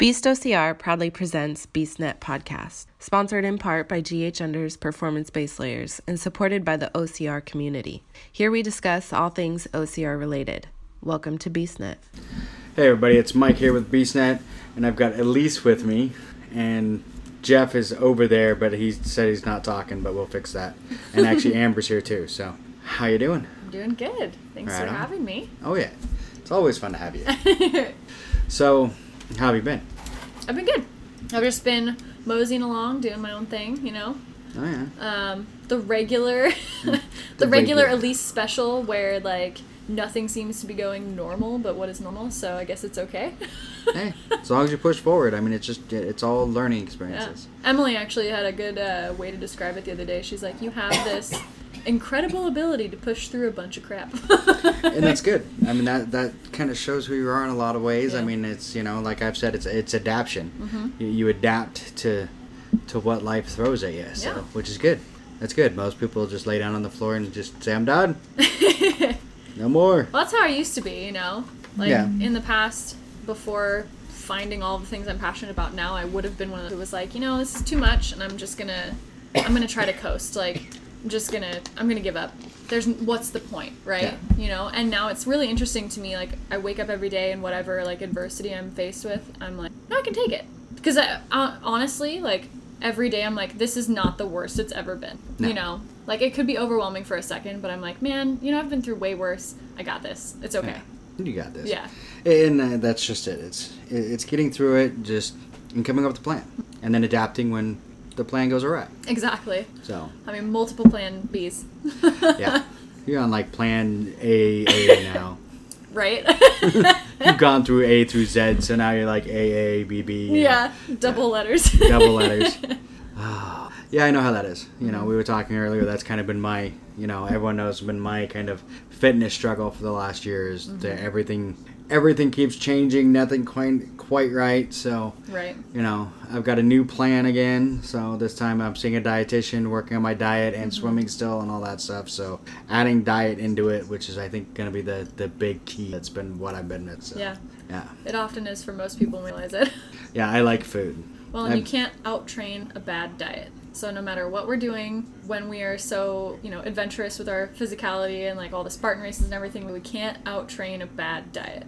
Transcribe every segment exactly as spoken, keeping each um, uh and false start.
Beast O C R proudly presents BeastNet Podcast, sponsored in part by G H Under's Performance Base Layers and supported by the O C R community. Here we discuss all things O C R related. Welcome to BeastNet. Hey everybody, it's Mike here with BeastNet, and I've got Elise with me, and Jeff is over there, but he said he's not talking, but we'll fix that. And actually Amber's here too, so how you doing? I'm doing good. Thanks Right for on. having me. Oh yeah, it's always fun to have you. So, how have you been? I've been good. I've just been moseying along, doing my own thing, you know. Oh yeah. Um, the regular, the, The regular regular. Elise special where like nothing seems to be going normal, but what is normal? So I guess it's okay. Hey, as long as you push forward, I mean, it's just, it's all learning Yeah. experiences. Emily actually had a good uh, way to describe it the other day. She's like, you have this incredible ability to push through a bunch of crap. And that's good. I mean, that that kind of shows who you are in a lot of ways. I Yeah. mean, it's, you know, like I've said, it's it's adaptation. Mhm. You, you adapt to to what life throws at you, so, Yeah. which is good. That's good. Most people just lay down on the floor and just say, I'm done. No more. Well, that's how I used to be, you know? Like, Yeah. in the past, before finding all the things I'm passionate about now, I would have been one of those who was like, you know, this is too much, and I'm just gonna, I'm gonna try to coast. Like, I'm just gonna, I'm gonna give up. There's, what's the point, right? Yeah. You know? And now it's really interesting to me, like, I wake up every day and whatever, like, adversity I'm faced with, I'm like, no, I can take it. Because, I, uh, honestly, like, every day I'm like, this is not the worst it's ever been. No. You know? Like, it could be overwhelming for a second, but I'm like, man, you know, I've been through way worse. I got this. It's okay. Yeah. You got this. Yeah. And uh, that's just it. It's it's getting through it, just and coming up with a plan, and then adapting when the plan goes awry. Exactly. So I mean, multiple plan Bs. yeah, you're on like plan A A now. Right? You've gone through A through Z, so now you're like A A B B. Yeah. Double letters. Double letters. Oh, yeah, I know how that is. You know, we were talking earlier. That's kind of been my, you know, everyone knows been my kind of fitness struggle for the last years. Mm-hmm. That everything, everything keeps changing. Nothing quite quite right. So, Right. you know, I've got a new plan again. So this time I'm seeing a dietitian, working on my diet and Mm-hmm. swimming still and all that stuff. So adding diet into it, which is I think going to be the the big key. That's been what I've been with. So, Yeah. Yeah. It often is for most people when they realize it. Yeah. I like food. Well, and you I've- can't out-train a bad diet. So no matter what we're doing, when we are so, you know, adventurous with our physicality and like all the Spartan races and everything, we can't out-train a bad diet.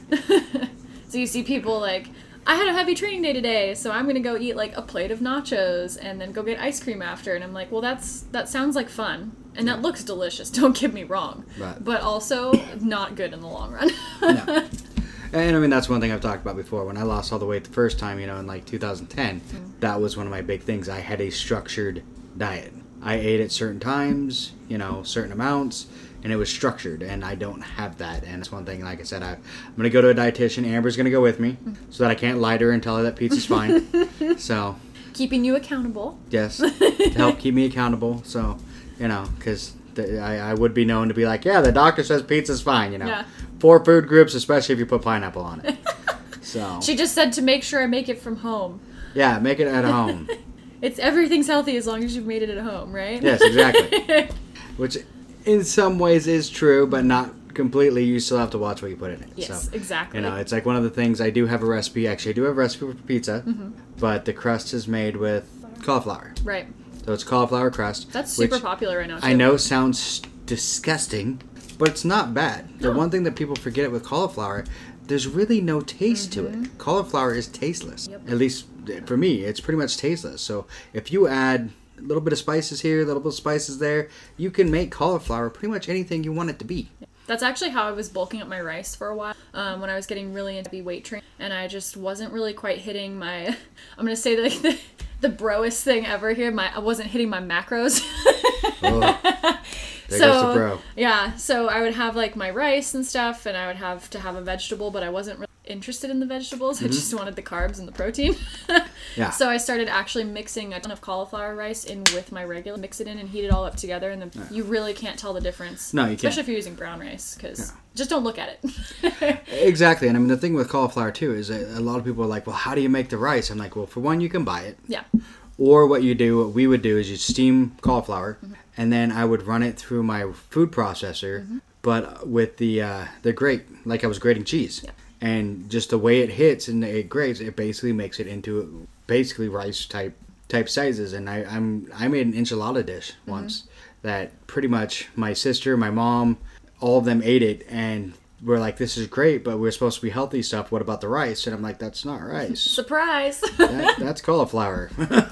So you see people like, I had a heavy training day today, so I'm gonna go eat like a plate of nachos and then go get ice cream after. And I'm like, well, that's that sounds like fun, and that looks delicious. Don't get me wrong, Right. but also not good in the long run. No. And I mean, that's one thing I've talked about before. When I lost all the weight the first time, you know, in like two thousand ten, Mm-hmm. that was one of my big things. I had a structured diet. I ate at certain times, you know, certain amounts, and it was structured, and I don't have that. And it's one thing, like I said, I, I'm going to go to a dietitian. Amber's going to go with me so that I can't lie to her and tell her that pizza's fine. So, Keeping you accountable. yes, to help keep me accountable. So, you know, because I, I would be known to be like, yeah, the doctor says pizza's fine, you know. Yeah. Four food groups, especially if you put pineapple on it. So, She just said to make sure I make it from home. yeah, make it at home. It's everything's healthy as long as you've made it at home, right? Yes, exactly. Which in some ways is true, but not completely. You still have to watch what you put in it. Yes, So, exactly. you know, it's like one of the things, I do have a recipe. Actually, I do have a recipe for pizza, Mm-hmm. but the crust is made with cauliflower. Right. So it's cauliflower crust. That's super which popular right now, too. I know sounds disgusting, but it's not bad. The No. one thing that people forget with cauliflower, there's really no taste to it. Cauliflower is tasteless. Mm-hmm. Yep. At least for me, it's pretty much tasteless. So if you add a little bit of spices here, a little bit of spices there, you can make cauliflower pretty much anything you want it to be. That's actually how I was bulking up my rice for a while, um, when I was getting really into heavy weight training, and I just wasn't really quite hitting my, I'm going to say like the, the broest thing ever here, my I wasn't hitting my macros. Oh, there so, goes the bro. Yeah, so I would have like my rice and stuff, and I would have to have a vegetable, but I wasn't really interested in the vegetables. I just wanted the carbs and the protein. Yeah. So I started actually mixing a ton of cauliflower rice in with my regular, mix it in and heat it all up together, and then you really can't tell the difference. No, you Especially can't. if you're using brown rice, because Yeah. just don't look at it. Exactly. And I mean, the thing with cauliflower too is that a lot of people are like, well, how do you make the rice? I'm like, well, for one, you can buy it. Yeah. Or what you do, what we would do is you steam cauliflower, Mm-hmm. and then I would run it through my food processor, Mm-hmm. but with the uh, the grate, like I was grating cheese. Yeah. and just the way it hits and it grades, it basically makes it into basically rice type type sizes. And I I'm I made an enchilada dish once mm-hmm. that pretty much my sister, my mom, all of them ate it, and we're like, this is great, but we're supposed to be healthy stuff. What about the rice? And I'm like, that's not rice. Surprise. that, that's cauliflower.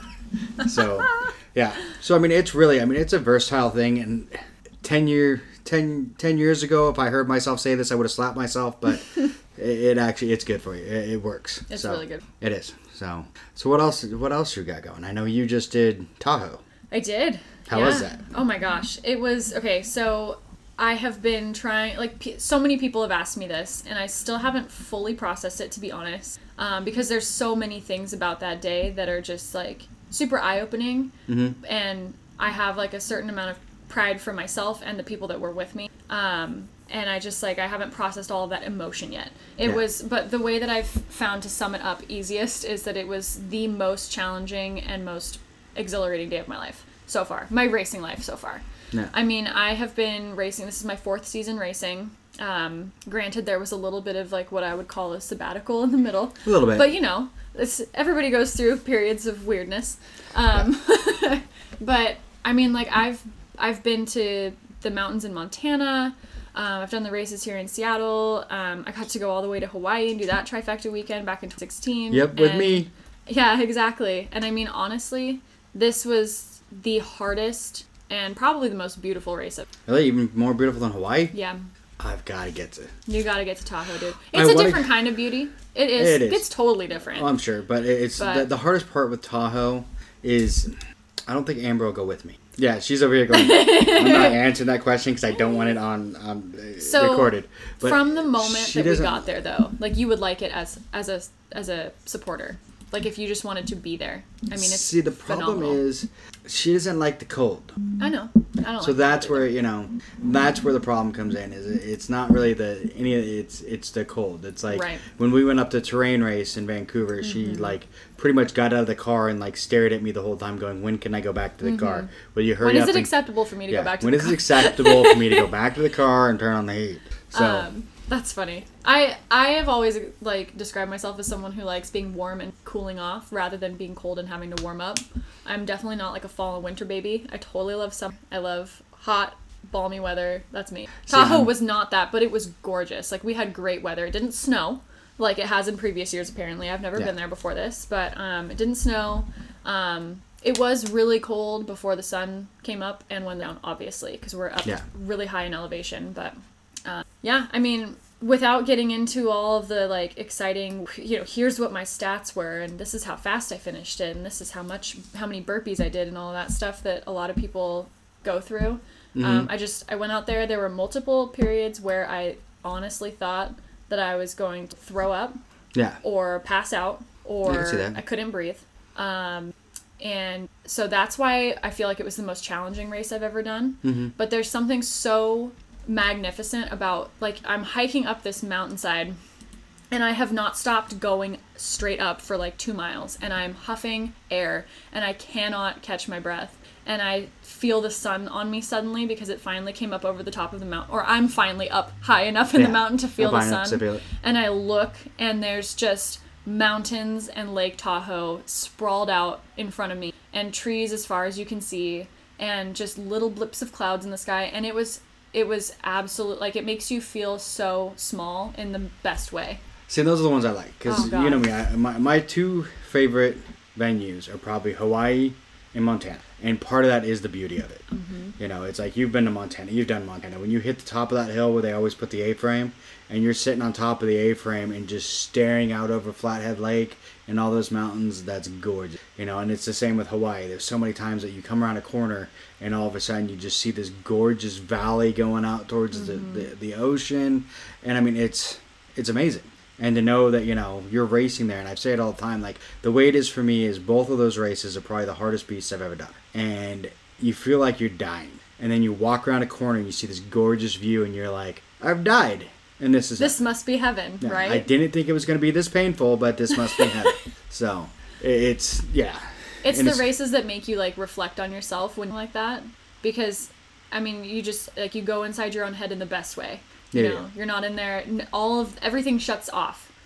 So, yeah. So, I mean, it's really, I mean, it's a versatile thing. And ten, year, ten, ten years ago, if I heard myself say this, I would have slapped myself. But it, it actually, it's good for you. It, it works. It's so, really good. It is. So, so what else, what else you got going? I know you just did Tahoe. I did. How yeah. was that? Oh my gosh. It was, okay, so I have been trying, like, so many people have asked me this, and I still haven't fully processed it, to be honest, um, because there's so many things about that day that are just, like, super eye-opening, mm-hmm. and I have, like, a certain amount of pride for myself and the people that were with me, um, and I just, like, I haven't processed all of that emotion yet. It yeah. was, but the way that I've found to sum it up easiest is that it was the most challenging and most exhilarating day of my life so far, my racing life so far. No. I mean, I have been racing. This is my fourth season racing. Um, granted, there was a little bit of like what I would call a sabbatical in the middle. A little bit. But, you know, it's, everybody goes through periods of weirdness. Um, yeah. But, I mean, like, I've I've been to the mountains in Montana. Um, I've done the races here in Seattle. Um, I got to go all the way to Hawaii and do that trifecta weekend back in twenty sixteen. Yep, with and, me. Yeah, exactly. And, I mean, honestly, this was the hardest and probably the most beautiful race of. Really? Even more beautiful than Hawaii? Yeah. I've got to get to. You got to get to Tahoe, dude. It's I a wanna... different kind of beauty. It is. It is. It's totally different. Oh, I'm sure. But it's but... The, the hardest part with Tahoe is I don't think Amber will go with me. Yeah, she's over here going, I'm not answering that question because I don't want it on, on uh, so, recorded. But from the moment that doesn't... we got there, though, like, you would like it as as a as a supporter. Like, if you just wanted to be there. I mean, it's See, the problem phenomenal. is she doesn't like the cold. I know. I don't so like that's the where, you know, that's where the problem comes in. Is it's not really the, any it's it's the cold. It's like, right. when we went up to terrain race in Vancouver, mm-hmm. she, like, pretty much got out of the car and, like, stared at me the whole time going, when can I go back to the mm-hmm. car? Will you hurry when up? When is it and... acceptable for me to yeah, go back to when the is car? it acceptable for me to go back to the car and turn on the heat? So... Um, That's funny. I I have always, like, described myself as someone who likes being warm and cooling off rather than being cold and having to warm up. I'm definitely not, like, a fall and winter baby. I totally love summer. I love hot, balmy weather. That's me. See, Tahoe I'm... was not that, but it was gorgeous. Like, we had great weather. It didn't snow like it has in previous years, apparently. I've never yeah. been there before this, but um, it didn't snow. Um, it was really cold before the sun came up and went down, obviously, because we're up yeah. really high in elevation, but... Uh, yeah, I mean, without getting into all of the, like, exciting, you know, here's what my stats were, and this is how fast I finished it, and this is how much, how many burpees I did, and all of that stuff that a lot of people go through. Mm-hmm. Um, I just, I went out there, there were multiple periods where I honestly thought that I was going to throw up. Yeah. Or pass out, or I, can see that. I couldn't breathe. Um, and so that's why I feel like it was the most challenging race I've ever done. Mm-hmm. But there's something so... magnificent about, like, I'm hiking up this mountainside and I have not stopped going straight up for like two miles and I'm huffing air and I cannot catch my breath and I feel the sun on me suddenly because it finally came up over the top of the mountain, or I'm finally up high enough in yeah, the mountain to feel the sun, feel and I look and there's just mountains and Lake Tahoe sprawled out in front of me and trees as far as you can see and just little blips of clouds in the sky, and it was It was absolute, like, it makes you feel so small in the best way. See, those are the ones I like. Because, oh, you know me, I, my, my two favorite venues are probably Hawaii and Montana. And part of that is the beauty of it. Mm-hmm. You know, it's like, you've been to Montana, you've done Montana. When you hit the top of that hill where they always put the A-frame, and you're sitting on top of the A-frame and just staring out over Flathead Lake and all those mountains, that's gorgeous. You know, and it's the same with Hawaii. There's so many times that you come around a corner and all of a sudden you just see this gorgeous valley going out towards mm-hmm. the, the, the ocean. And I mean, it's it's amazing. And to know that, you know, you're racing there, and I say it all the time, like, the way it is for me is both of those races are probably the hardest beasts I've ever done. And you feel like you're dying. And then you walk around a corner and you see this gorgeous view and you're like, I've died. And this is This heaven. must be heaven, yeah, right? I didn't think it was going to be this painful, but this must be heaven. So, it's, yeah. It's and the it's, races that make you, like, reflect on yourself when like that. Because, I mean, you just, like, you go inside your own head in the best way. You yeah, know, yeah. You're not in there. All of, everything shuts off.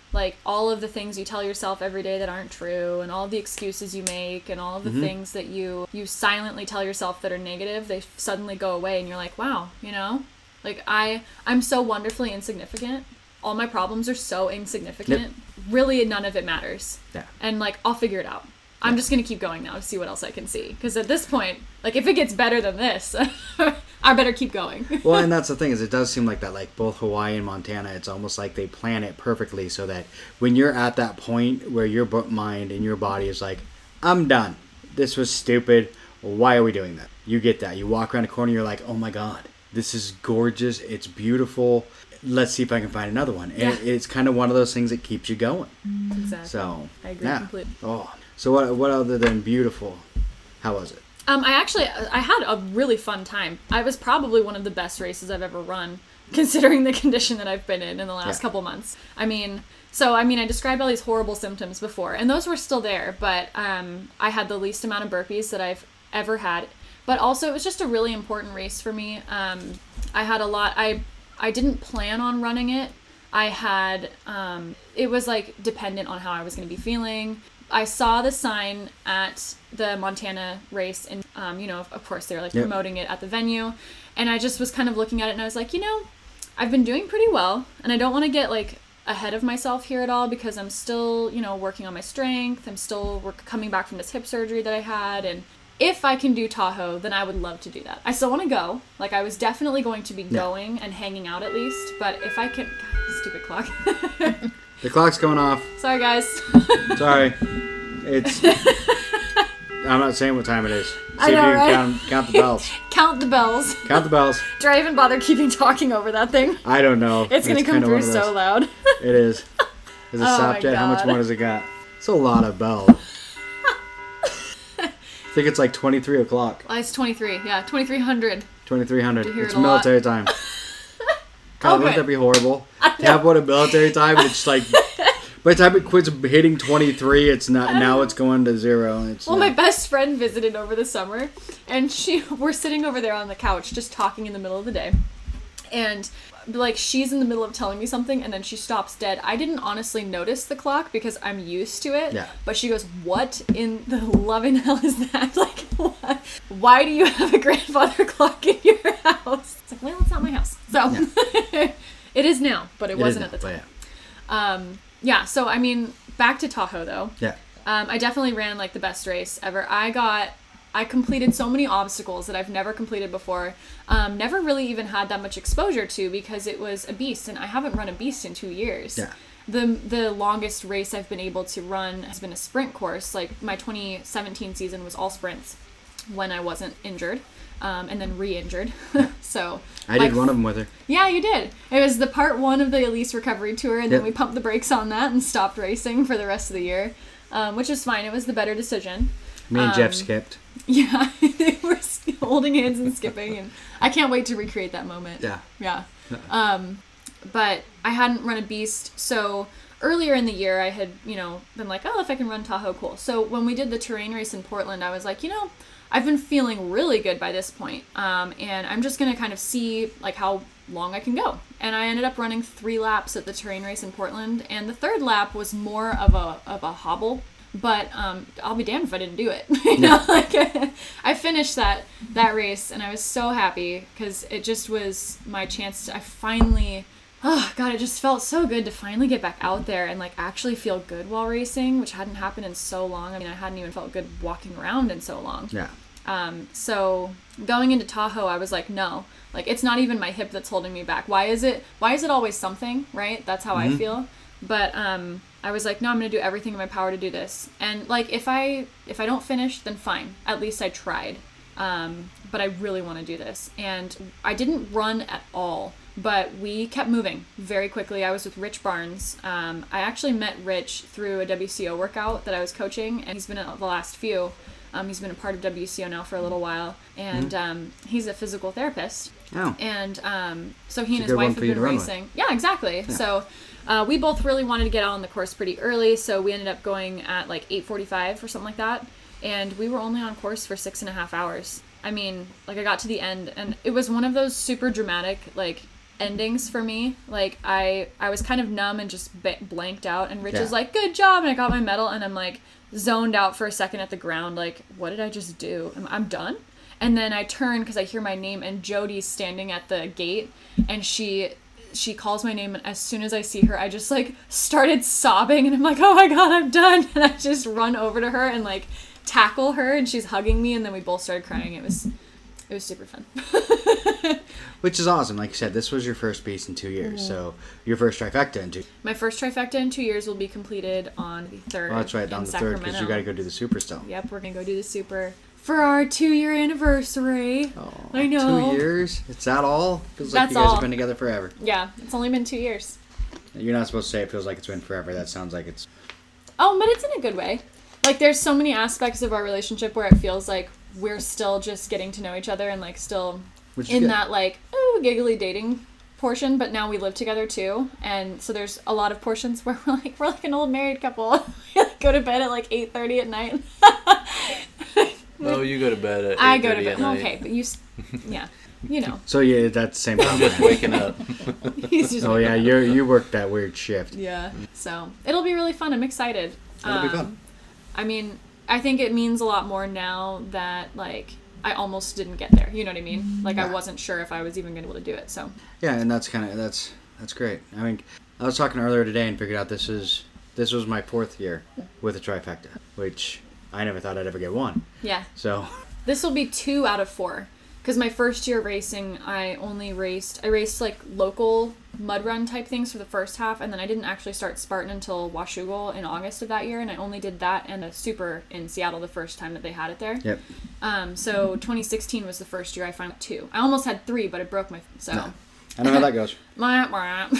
like all of the things you tell yourself every day that aren't true, and all of the excuses you make, and all of the mm-hmm. things that you you silently tell yourself that are negative, they suddenly go away, and you're like, wow, you know, like I I'm so wonderfully insignificant. All my problems are so insignificant. Yep. Really, none of it matters. Yeah. And like, I'll figure it out. I'm just going to keep going now to see what else I can see. Because at this point, like, if it gets better than this, I better keep going. Well, and that's the thing, is it does seem like that, like, both Hawaii and Montana, it's almost like they plan it perfectly so that when you're at that point where your mind and your body is like, I'm done. This was stupid. Why are we doing that? You get that. You walk around a corner, you're like, oh my God, this is gorgeous. It's beautiful. Let's see if I can find another one. And yeah. it's kind of one of those things that keeps you going. Exactly. So, I agree yeah. completely. Oh, so what what other than beautiful? How was it? Um, I actually, I had a really fun time. I was probably one of the best races I've ever run, considering the condition that I've been in in the last yeah. couple months. I mean, so, I mean, I described all these horrible symptoms before, and those were still there, but um, I had the least amount of burpees that I've ever had. But also, it was just a really important race for me. Um, I had a lot, I, I didn't plan on running it. I had, um, it was like dependent on how I was going to be feeling. I saw the sign at the Montana race, and, um, you know, of course, they were, like, yep. promoting it at the venue, and I just was kind of looking at it, and I was like, you know, I've been doing pretty well, and I don't want to get, like, ahead of myself here at all, because I'm still, you know, working on my strength, I'm still work- coming back from this hip surgery that I had, and if I can do Tahoe, then I would love to do that. I still want to go, like, I was definitely going to be yeah. going and hanging out at least, but if I can, God, stupid clock. The clock's going off. Sorry, guys. Sorry. It's... I'm not saying what time it is. See I know, if you right? can count, count the bells. Count the bells. Count the bells. Do I even bother keeping talking over that thing? I don't know. It's going to come through so loud. It is. Is it oh stopped yet? How much more does it got? It's a lot of bells. I think it's like twenty-three o'clock. Oh, it's twenty-three. Yeah, twenty-three hundred. twenty-three hundred. It's it military lot. time. God, okay. wouldn't that be horrible? To have one at military time, and it's like, by the time it quits hitting twenty-three, it's not, now it's going to zero. It's well, not. My best friend visited over the summer, and she, we're sitting over there on the couch just talking in the middle of the day, and like she's in the middle of telling me something, and then she stops dead. I didn't honestly notice the clock because I'm used to it. Yeah. But she goes, "What in the loving hell is that? Like, what? Why do you have a grandfather clock in your house?" It's like, well, it's not my house, so yeah. It is now, but it, it wasn't now, at the time. Yeah. Um, yeah. So I mean, back to Tahoe though. Yeah. Um, I definitely ran like the best race ever. I got. I completed so many obstacles that I've never completed before. Um, never really even had that much exposure to because it was a beast, and I haven't run a beast in two years. Yeah. The the longest race I've been able to run has been a sprint course. Like my twenty seventeen season was all sprints when I wasn't injured, um, and then re-injured. So I like, did one of them with her. Yeah, you did. It was the part one of the Elise recovery tour, and yep. then we pumped the brakes on that and stopped racing for the rest of the year, um, which is fine. It was the better decision. Me and um, Jeff skipped. Yeah, they were holding hands and skipping, and I can't wait to recreate that moment. Yeah. Yeah. Um, but I hadn't run a beast, so earlier in the year I had, you know, been like, oh, if I can run Tahoe, cool. So when we did the terrain race in Portland, I was like, you know, I've been feeling really good by this point, um, and I'm just going to kind of see, like, how long I can go. And I ended up running three laps at the terrain race in Portland, and the third lap was more of a of a hobble. But um, I'll be damned if I didn't do it. you know, like I finished that that race, and I was so happy because it just was my chance to. I finally, oh god, it just felt so good to finally get back out there and like actually feel good while racing, which hadn't happened in so long. I mean, I hadn't even felt good walking around in so long. Yeah. Um. So going into Tahoe, I was like, no, like it's not even my hip that's holding me back. Why is it? Why is it always something? Right? That's how mm-hmm. I feel. But um. I was like, no, I'm going to do everything in my power to do this. And, like, if I if I don't finish, then fine. At least I tried. Um, but I really want to do this. And I didn't run at all, but we kept moving very quickly. I was with Rich Barnes. Um, I actually met Rich through a W C O workout that I was coaching, and he's been at the last few. Um, he's been a part of W C O now for a little while, and mm-hmm. um, he's a physical therapist. Oh. And um, so he it's and his wife have been racing. With. Yeah, exactly. Yeah. So uh, we both really wanted to get out on the course pretty early, so we ended up going at like eight forty-five or something like that, and we were only on course for six and a half hours. I mean, like I got to the end, and it was one of those super dramatic, like endings for me. Like I I was kind of numb and just b- blanked out, and Rich Yeah. is like, good job, and I got my medal, and I'm like zoned out for a second at the ground, like, what did I just do? I'm, I'm done. And then I turn because I hear my name, and Jody's standing at the gate, and she she calls my name, and as soon as I see her, I just like started sobbing, and I'm like, oh my god, I'm done. And I just run over to her and like tackle her, and she's hugging me, and then we both started crying. It was it was super fun. Which is awesome. Like you said, this was your first beast in two years. Mm-hmm. So your first trifecta in two. My first trifecta in two years will be completed on the third. Well, that's right, on in the third, because Sacramento. you got to go do the super still. Yep, we're gonna go do the super for our two-year anniversary. Oh, I know. Two years? It's that all? Feels like That's you guys all. have been together forever. Yeah, it's only been two years. You're not supposed to say it feels like it's been forever. That sounds like it's... Oh, but it's in a good way. Like, there's so many aspects of our relationship where it feels like we're still just getting to know each other and, like, still Which is in good. that, like, oh, giggly dating portion. But now we live together, too. And so there's a lot of portions where we're like, we're like an old married couple. We like, go to bed at, like, eight thirty at night. No, you go to bed at I go to eight thirty bed. at night. Okay, but you... s- Yeah. You know. So yeah, that's the same I'm problem. just waking up. He's just Oh like, yeah, you you work that weird shift. Yeah. So it'll be really fun. I'm excited. It'll be Um, fun. I mean, I think it means a lot more now that, like, I almost didn't get there. You know what I mean? Like, I Yeah. wasn't sure if I was even going to be able to do it. So, Yeah, and that's kind of that's that's great. I mean, I was talking earlier today and figured out this is this was my fourth year with a trifecta, which I never thought I'd ever get one. yeah. So This will be two out of four. Because my first year racing, I only raced, I raced, like, local mud run type things for the first half, and then I didn't actually start Spartan until Washougal in August of that year, and I only did that and a super in Seattle the first time that they had it there. yep. Um, so twenty sixteen was the first year I finally had two. I almost had three, but I broke my, so. No. I know how that goes. Mwah, mwah.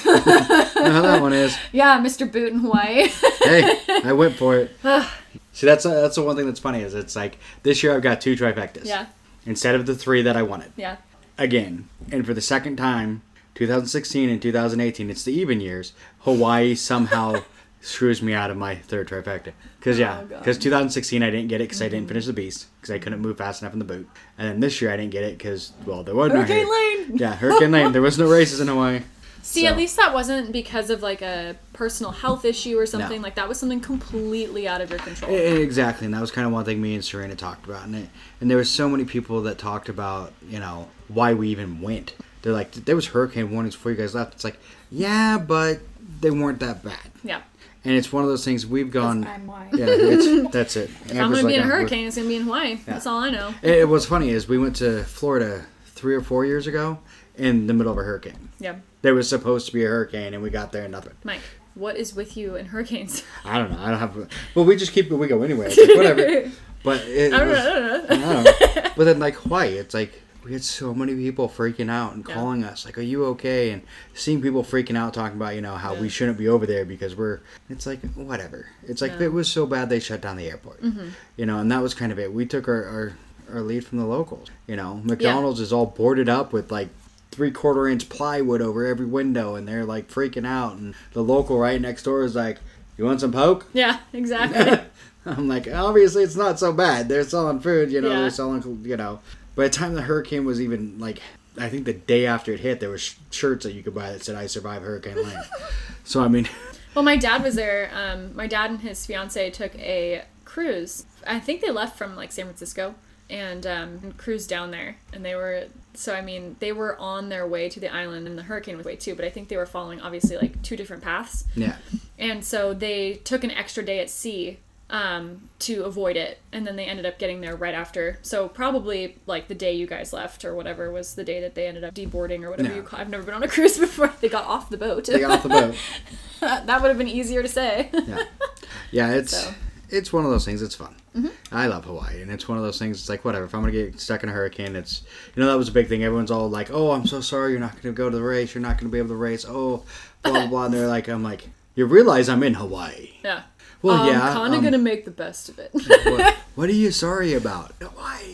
I know how that one is. Yeah, Mister Boot in Hawaii. Hey, I went for it. See, that's a, that's the one thing that's funny is it's like this year I've got two trifectas Yeah, instead of the three that I wanted. yeah. Again, and for the second time, twenty sixteen and two thousand eighteen, it's the even years. Hawaii somehow screws me out of my third trifecta. Because, yeah, Oh, God. because two thousand sixteen I didn't get it because I didn't finish the beast because I couldn't move fast enough in the boot. And then this year I didn't get it because, well, there was no Hurricane hay. Lane! Yeah, Hurricane Lane. There was no races in Hawaii. See, So- at least that wasn't because of, like, a personal health issue or something. No. Like, that was something completely out of your control. E- Exactly, and that was kind of one thing me and Serena talked about, and it, and there was so many people that talked about, you know, why we even went. They're like, there was hurricane warnings before you guys left. It's like, yeah, but they weren't that bad. Yeah. And it's one of those things we've gone. I'm Hawaii. Yeah, it's, that's it. If I'm going to be in a hurricane, it's going to be in Hawaii. That's all I know. It, it, what's funny is we went to Florida three or four years ago in the middle of a hurricane. Yeah. There was supposed to be a hurricane, and we got there and nothing. Mike, what is with you in hurricanes? I don't know. I don't have. Well, we just keep. We go anyway. It's like, whatever. But it I don't was, know. I don't know. I don't know. But then, like, Hawaii, it's like we had so many people freaking out and Yeah. calling us, like, "Are you okay?" And seeing people freaking out, talking about, you know, how Yeah. we shouldn't be over there because we're. It's like whatever. It's like Yeah. if it was so bad they shut down the airport, Mm-hmm. you know, and that was kind of it. We took our our, our lead from the locals. You know, McDonald's is all boarded up with like three quarter inch plywood over every window, and they're like freaking out. And the local right next door is like, "You want some Poke?" Yeah, exactly. I'm like, obviously it's not so bad. They're selling food, you know, Yeah. they're selling, you know. By the time the hurricane was even, like, I think the day after it hit, there was sh- shirts that you could buy that said, "I survived Hurricane Lane." So, I mean, Well, my dad was there. Um, my dad and his fiance took a cruise. I think they left from, like, San Francisco and um, cruised down there. And they were, so, I mean, they were on their way to the island, and the hurricane was way too, but I think they were following, obviously, like, two different paths. yeah. And so they took an extra day at sea um, to avoid it, and then they ended up getting there right after. So probably like the day you guys left or whatever was the day that they ended up deboarding or whatever No. you call. I've never been on a cruise before. They got off the boat. They got off the boat. That would have been easier to say. Yeah. Yeah, it's So. it's one of those things. It's fun. Mm-hmm. I love Hawaii, and it's one of those things. It's like, whatever. If I'm going to get stuck in a hurricane, it's, you know, that was a big thing. Everyone's all like, "Oh, I'm so sorry. You're not going to go to the race. You're not going to be able to race. Oh, blah, blah, blah." And they're like, I'm like, you realize I'm in Hawaii. Yeah. Well, I'm yeah. kind of um, gonna make the best of it. what, what are you sorry about? Hawaii.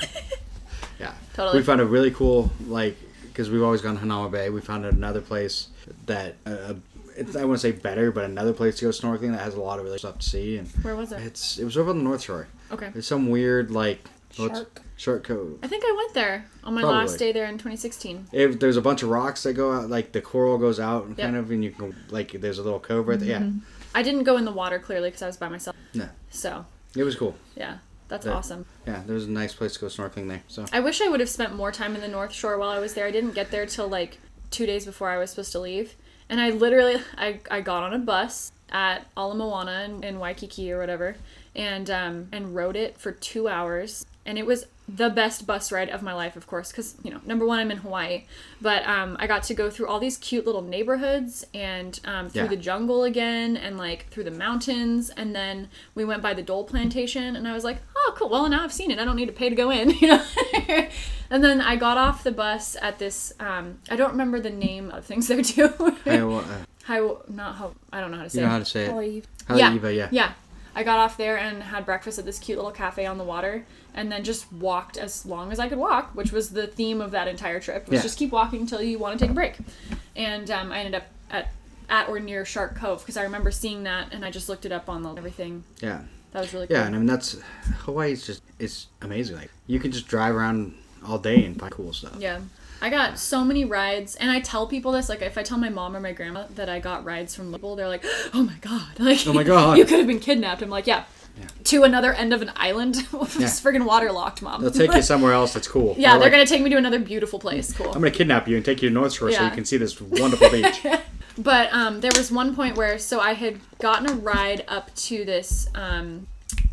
Yeah. Totally. We found a really cool, like, because we've always gone to Hanauma Bay. We found another place that, uh, it's, I wouldn't say better, but another place to go snorkeling that has a lot of really stuff to see. And Where was it? it's it was over on the North Shore. Okay. There's some weird, like, What's- Shark. Shark Cove. I think I went there on my Probably. last day there in twenty sixteen. If there's a bunch of rocks that go out, like the coral goes out, and Yep. kind of, and you can like there's a little cove right there. Mm-hmm. I didn't go in the water clearly because I was by myself. Yeah, So no, it was cool. yeah, that's Yeah. awesome. Yeah, there's a nice place to go snorkeling there. So I wish I would have spent more time in the North Shore while I was there. I didn't get there till like two days before I was supposed to leave, and I literally I, I got on a bus at Ala Moana in, in Waikiki or whatever, and um and rode it for two hours, and it was the best bus ride of my life, of course, because, you know, number one, I'm in Hawaii, but um, I got to go through all these cute little neighborhoods and um, through Yeah. the jungle again and, like, through the mountains, and then we went by the Dole Plantation, and I was like, oh, cool, well, now I've seen it, I don't need to pay to go in, you know? And then I got off the bus at this, um, I don't remember the name of things there, too. Iowa, uh, Hi, not how, I don't know how to say you know it. how to say it. Hawaii. Haleiwa, yeah. Yeah. I got off there and had breakfast at this cute little cafe on the water, and then just walked as long as I could walk, which was the theme of that entire trip. Was Yeah. just keep walking until you want to take a break. And um, I ended up at at or near Shark Cove because I remember seeing that, and I just looked it up on the everything. Yeah. That was really cool. Yeah, and I mean that's Hawaii's just it's amazing. Like you can just drive around all day and find cool stuff. Yeah. I got so many rides, and I tell people this, like, if I tell my mom or my grandma that I got rides from people, they're like, oh my god, like, Oh my God. you could have been kidnapped. I'm like, yeah, Yeah. to another end of an island. It's Yeah. friggin' waterlocked, Mom. They'll take you somewhere else that's cool. Yeah, Or they're like, gonna take me to another beautiful place. Cool. I'm gonna kidnap you and take you to North Shore so Yeah. you can see this wonderful beach. But um, there was one point where, so I had gotten a ride up to this, um,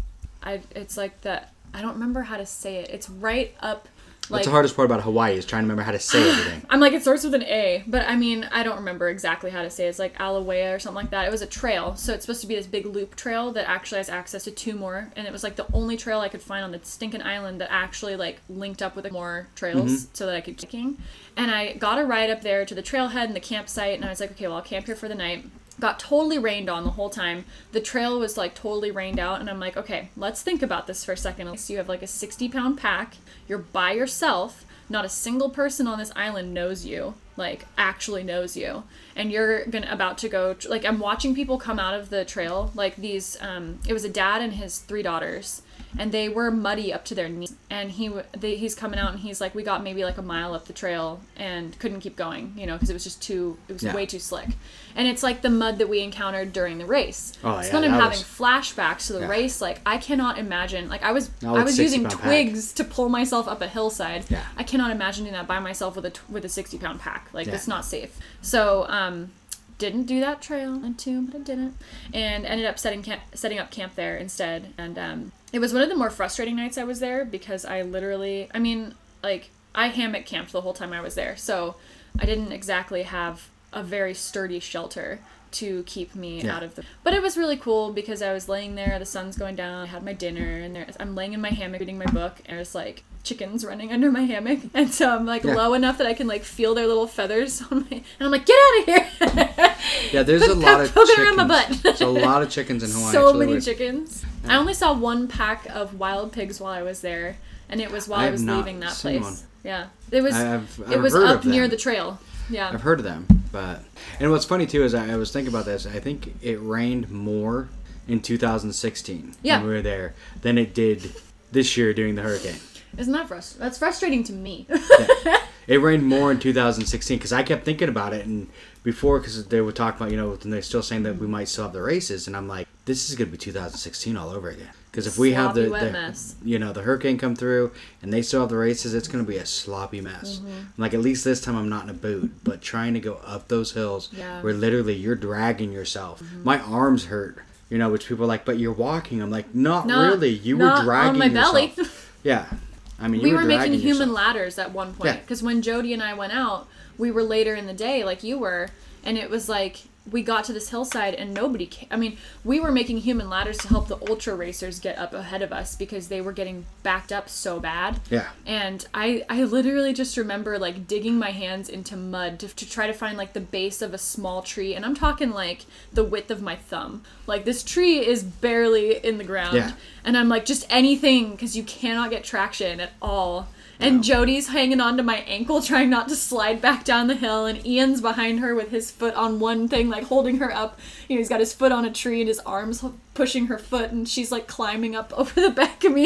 I it's like the, I don't remember how to say it. It's right up, like, That's the hardest part about Hawaii is trying to remember how to say everything. I'm like, it starts with an A, but I mean, I don't remember exactly how to say it. It's like Alawea or something like that. It was a trail, so it's supposed to be this big loop trail that actually has access to two more, and it was like the only trail I could find on the stinking island that actually like linked up with more trails so that I could keep kicking. And I got a ride up there to the trailhead and the campsite, and I was like, okay, well, I'll camp here for the night. Got totally rained on the whole time. The trail was like totally rained out, and I'm like, okay, let's think about this for a second. So you have like a sixty pound pack, you're by yourself, not a single person on this island knows you, like actually knows you, and you're gonna about to go, like, I'm watching people come out of the trail, like these, um, it was a dad and his three daughters, and they were muddy up to their knees, and he w- they, he's coming out and he's like, we got maybe like a mile up the trail and couldn't keep going, you know, because it was just too, it was Yeah. way too slick. And it's like the mud that we encountered during the race. Oh, so yeah, then I'm that having was- flashbacks to the Yeah. race. Like, I cannot imagine, like I was Not I with was sixty using pound twigs to pull myself up a hillside. Yeah. I cannot imagine doing that by myself with a t- with a sixty pound pack. Like, Yeah. it's not safe. So um didn't do that trail. I too, but I didn't, and ended up setting camp, setting up camp there instead. And um, it was one of the more frustrating nights I was there because I literally, I mean, like I hammock camped the whole time I was there, so I didn't exactly have a very sturdy shelter to keep me Yeah. out of the. But it was really cool because I was laying there, the sun's going down, I had my dinner, and there, I'm laying in my hammock reading my book, and there's like chickens running under my hammock, and so I'm like Yeah. low enough that I can like feel their little feathers on my, and I'm like, get out of here. Yeah, there's a lot of Poking chickens. around my butt. There's a lot of chickens in Hawaii. So It's really many weird. chickens. I only saw one pack of wild pigs while I was there, and it was while I I, have was not leaving that seen place. one. Yeah, it was. I- I've- it I've was heard up of near them. the trail. Yeah. I've heard of them, but and what's funny too is I, I was thinking about this. I think it rained more in two thousand sixteen Yeah. when we were there than it did this year during the hurricane. Isn't that frustrating? That's frustrating to me. Yeah. It rained more in two thousand sixteen because I kept thinking about it, and before because they would talk about, you know, and they're still saying that we might still have the races, and I'm like, this is gonna be two thousand sixteen all over again. Because if we have the, Sloppy, wet the mess. you know, the hurricane come through and they still have the races, it's gonna be a sloppy mess. Mm-hmm. Like at least this time I'm not in a boot, but trying to go up those hills Yeah. where literally you're dragging yourself. My arms hurt, you know, which people are like, but you're walking. I'm like, not, Not- really. You not were dragging on my yourself. belly. Yeah, I mean, you We were, were making dragging human yourself. ladders at one point Yeah. because when Jody and I went out, we were later in the day, like you were, and it was like we got to this hillside and nobody came. I mean, we were making human ladders to help the ultra racers get up ahead of us because they were getting backed up so bad. Yeah. And I, I literally just remember like digging my hands into mud to, to try to find like the base of a small tree. And I'm talking like the width of my thumb. Like this tree is barely in the ground. Yeah. And I'm like, just anything because you cannot get traction at all. And No. Jody's hanging on to my ankle trying not to slide back down the hill, and Ian's behind her with his foot on one thing, like holding her up. You know, he's got his foot on a tree and his arms pushing her foot, and she's like climbing up over the back of me.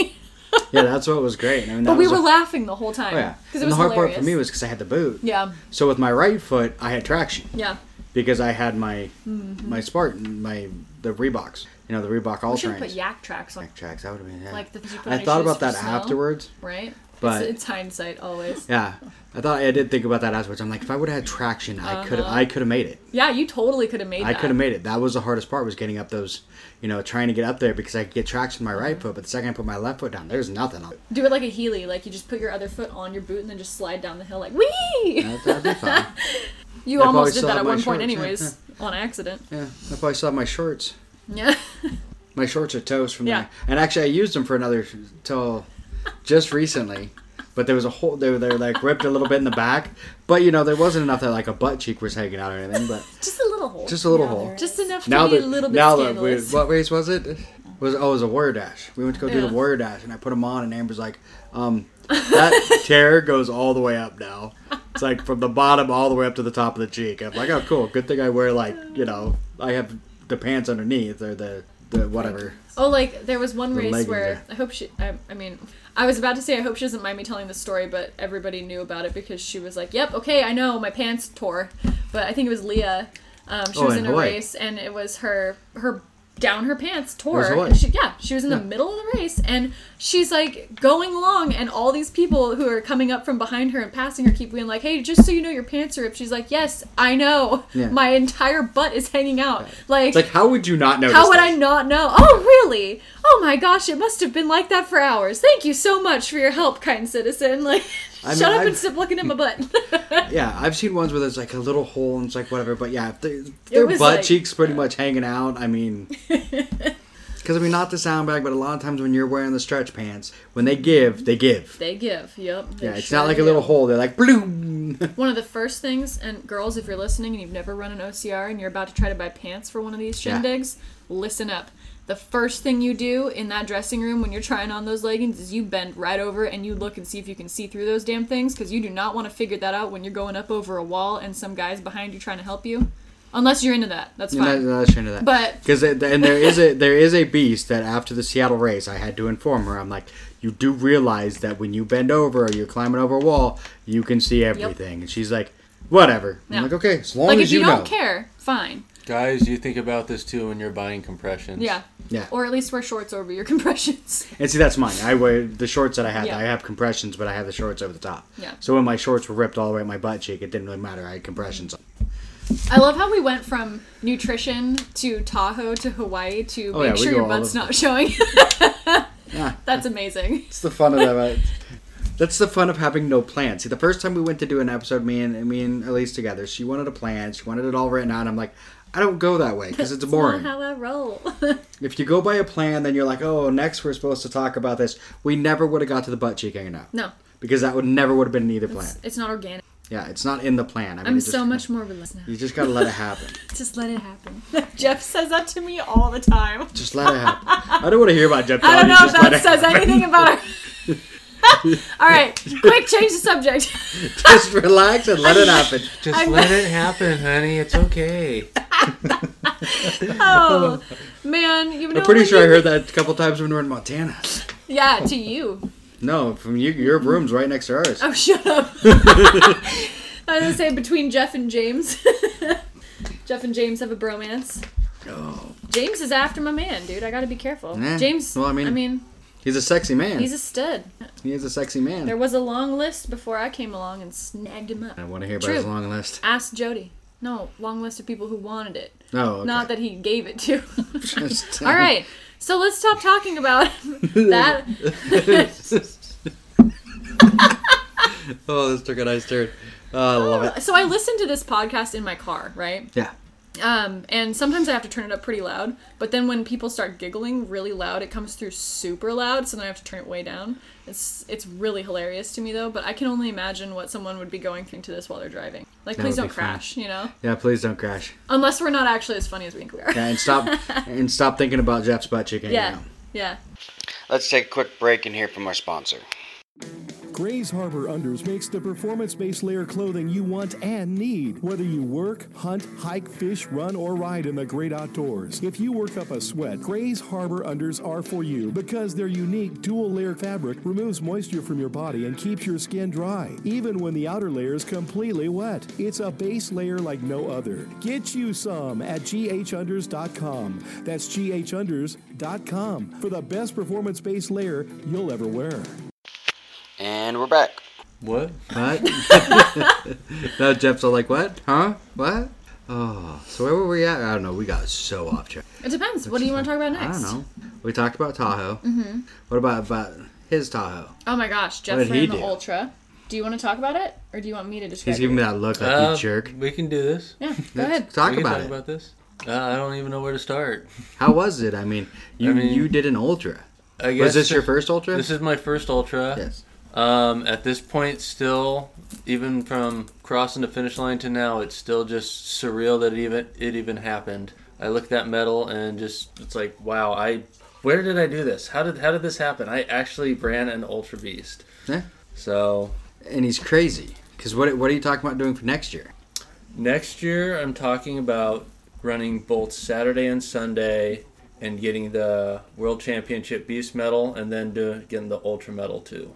Yeah, that's what was great. I mean, that But we was were a, laughing the whole time. Oh, yeah. Because it And was the hard hilarious. part for me was because I had the boot. Yeah. So with my right foot, I had traction Yeah. because I had my Mm-hmm. my Spartan, my the Reeboks. You know, the Reebok All We should Terrains. put yak tracks on. Tracks. That would have been. Yeah. Like the things you put I on your thought shoes about that for snow, afterwards. Right? But- it's, it's hindsight always. Yeah, I thought I did think about that afterwards. I'm like, if I would have had traction, I could Uh-huh. I could have made it. Yeah, you totally could have made I that. could have made it. That was the hardest part, was getting up those, you know, trying to get up there because I could get traction with my right foot. But the second I put my left foot down, there's nothing on it. Do it like a Healy. Like you just put your other foot on your boot and then just slide down the hill like, wee! That, that'd be fine. You I probably almost did still that have at my one point shorts, yeah, anyways. On accident. Yeah, I probably still have my shorts. Yeah. My shorts are toast from Yeah. there. And actually, I used them for another till just recently. But there was a hole. They were, they were like ripped a little bit in the back. But you know, there wasn't enough that like a butt cheek was hanging out or anything. But Just a little hole. just a little Yeah, hole. Just enough to Now be that a little bit now that we, scandalous. what race was it? Was oh, it was a warrior dash. We went to go do Yeah. the warrior dash, and I put them on, and Amber's like, um, that tear goes all the way up now. It's like from the bottom all the way up to the top of the cheek. I'm like, oh, cool. Good thing I wear like you know I have the pants underneath or the the whatever. Oh, like there was one The race leggings, where yeah. I hope she. I, I mean, I was about to say I hope she doesn't mind me telling the story, but everybody knew about it because she was like, "Yep, okay, I know, my pants tore." But I think it was Leah. Um, she Oh, was in in a Hawaii. race, and it was her her down her pants tore. was Hawaii. And she, yeah, she was in Yeah. the middle of the race, and she's like going along, and all these people who are coming up from behind her and passing her keep being like, "Hey, just so you know, your pants are ripped." She's like, "Yes, I know. Yeah. My entire butt is hanging out." Like, It's like, how would you not notice? how would this? I not know? Oh, really? Oh my gosh, it must have been like that for hours. Thank you so much for your help, kind citizen. Like, I mean, shut up I've- and stop looking at my butt. Yeah, I've seen ones where there's like a little hole and it's like whatever. But yeah, if they- if their was butt like- cheeks pretty much hanging out. I mean. Because, I mean, not to sound bad, but a lot of times when you're wearing the stretch pants, when they give, they give. They give, yep. they Yeah, it's sure not like a do. little hole. They're like, bloom. One of the first things, and girls, if you're listening and you've never run an O C R and you're about to try to buy pants for one of these Yeah. shindigs, listen up. The first thing you do in that dressing room when you're trying on those leggings is you bend right over and you look and see if you can see through those damn things, because you do not want to figure that out when you're going up over a wall and some guy's behind you trying to help you. Unless you're into that. That's And that, fine. that's into that. But Because and there is a there is a beast that after the Seattle race, I had to inform her. I'm like, you do realize that when you bend over or you're climbing over a wall, you can see everything. And she's like, whatever. Yeah. I'm like, okay, as long like, as if you, you, don't know. care, fine. Guys, you think about this too when you're buying compressions. Yeah. Yeah. Or at least wear shorts over your compressions. And see, that's mine. I wear the shorts that I had. Yeah. I have compressions, but I have the shorts over the top. Yeah. So when my shorts were ripped all the way at my butt cheek, it didn't really matter. I had compressions on. I love how we went from nutrition to Tahoe to Hawaii to Oh, make yeah, we sure go your all butt's over not showing. Yeah. That's amazing. It's the fun of that. That's the fun of having no plan. See, the first time we went to do an episode, me and me and Elise together, she wanted a plan. She wanted it all written out. I'm like, I don't go that way because it's That's boring. not how I roll. If you go by a plan, then you're like, oh, next we're supposed to talk about this. We never would have got to the butt cheek hanging out. No, Because that would never would have been in either plan. it's, it's not organic. Yeah, it's not in the plan. I mean, I'm it just- so much more relaxed now. You just gotta let it happen. Just let it happen. Jeff says that to me all the time. Just let it happen. I don't want to hear about Jeff. I don't Dahlia, know if just let that it says happen. anything about her. All right, quick, change the subject. Just relax and let it happen. Just I'm- let it happen, honey. It's okay. Oh man, you know. I'm pretty when sure I you- heard that a couple times when we were in Montana. Yeah, to you. No, from you, your room's right next to ours. Oh, shut up. I was gonna say between Jeff and James. Jeff and James have a bromance. Oh, James is after my man, dude. I gotta be careful. Yeah. James. Well, I mean- I mean, he's a sexy man. he's a stud. He is a sexy man. There was a long list before I came along and snagged him up. I want to hear about True. his long list. Ask Jody. No, long list of people who wanted it. Oh, okay. Not that he gave it to. Just- All right. So let's stop talking about that. Oh, this took a nice turn. Oh, I love it. So I listen to this podcast in my car, right? Yeah. Um, and sometimes I have to turn it up pretty loud. But then when people start giggling really loud, it comes through super loud. So then I have to turn it way down. It's it's really hilarious to me though. But I can only imagine what someone would be going through to this while they're driving. Like, That please would don't be fun. crash, you know. Yeah, please don't crash. Unless we're not actually as funny as we think we are. Yeah, and stop and stop thinking about Jeff's butt cheek. Yeah. Yeah. Let's take a quick break and hear from our sponsor. Grays Harbor Unders makes the performance-based layer clothing you want and need. Whether you work, hunt, hike, fish, run, or ride in the great outdoors. If you work up a sweat, Grays Harbor Unders are for you because their unique dual-layer fabric removes moisture from your body and keeps your skin dry, even when the outer layer is completely wet. It's a base layer like no other. Get you some at G H unders dot com. That's G H unders dot com for the best performance-based layer you'll ever wear. And we're back. What? What? Now Jeff's all like, what? Huh? What? Oh, so where were we at? I don't know. We got so off track. It depends. What do you want to talk about next? I don't know. We talked about Tahoe. Mm-hmm. What about about his Tahoe? Oh my gosh, Jeff What did he ran the do? Ultra. Do you want to talk about it, or do you want me to describe He's giving it? me that look like Uh, you jerk. We can do this. Yeah, go Let's ahead. Talk we can about talk it. about this. Uh, I don't even know where to start. How was it? I mean, you I mean- you did an ultra. I guess Was this your first ultra? This is my first ultra. Yes. Um, at this point, still, even from crossing the finish line to now, it's still just surreal that it even it even happened. I look at that medal and just it's like, wow, I where did I do this? How did how did this happen? I actually ran an Ultra Beast. Yeah. So And he's crazy. Because what what are you talking about doing for next year? next year, I'm talking about running both Saturday and Sunday and getting the World Championship Beast medal, and then do, getting the Ultra medal too.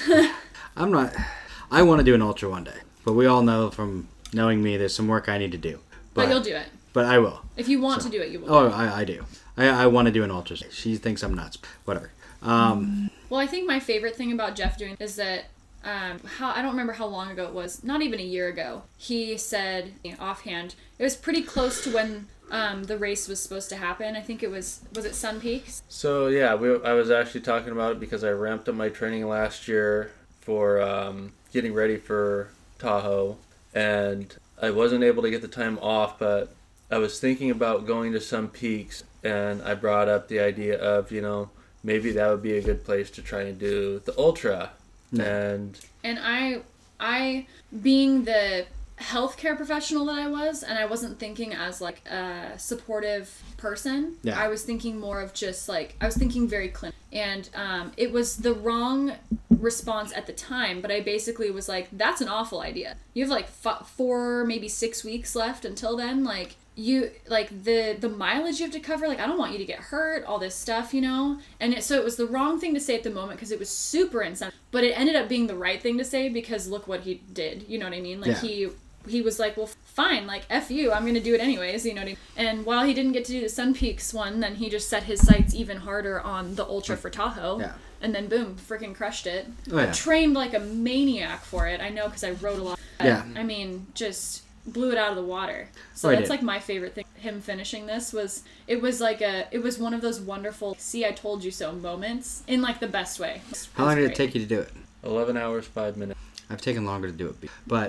I'm not. I want to do an ultra one day, but we all know from knowing me, there's some work I need to do. But you'll do it. But I will. If you want to do it, you will. Oh, I, I do. I, I want to do an ultra. She thinks I'm nuts. Whatever. Um, Well, I think my favorite thing about Jeff doing is that um, how I don't remember how long ago it was. Not even a year ago. He said, you know, offhand, it was pretty close to when um, the race was supposed to happen. I think it was was it Sun Peaks? So yeah, we, I was actually talking about it because I ramped up my training last year for um, getting ready for Tahoe, and I wasn't able to get the time off, but I was thinking about going to Sun Peaks, and I brought up the idea of, you know, maybe that would be a good place to try and do the ultra. Yeah. And And I, I, being the healthcare professional that I was, and I wasn't thinking as like a supportive person. Yeah. I was thinking more of just like, I was thinking very clinical. And um, it was the wrong response at the time, but I basically was like, that's an awful idea. You have like f- four, maybe six weeks left until then. Like, you like the the mileage you have to cover, like I don't want you to get hurt, all this stuff, you know. And it, so it was the wrong thing to say at the moment because it was super insensitive, but it ended up being the right thing to say because look what he did, you know what I mean? Like Yeah. he he was like, well, fine, like F you, I'm gonna do it anyways, you know what I mean? And while he didn't get to do the Sun Peaks one, then he just set his sights even harder on the Ultra for Tahoe. Yeah. And then boom, freaking crushed it. Oh, yeah. I trained like a maniac for it. I know because I wrote a lot. Yeah. I mean, just blew it out of the water. So Oh, I that's did. like my favorite thing. Him finishing this was it was like a it was one of those wonderful see I told you so moments in like the best way. how long did it take you to do it? eleven hours, five minutes. I've taken longer to do it, but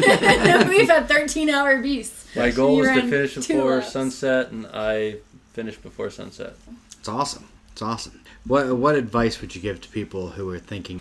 We've had thirteen hour beasts. My goal You was to ran finish two before laps. sunset, and I finished before sunset. it's awesome. It's awesome. What what advice would you give to people who are thinking?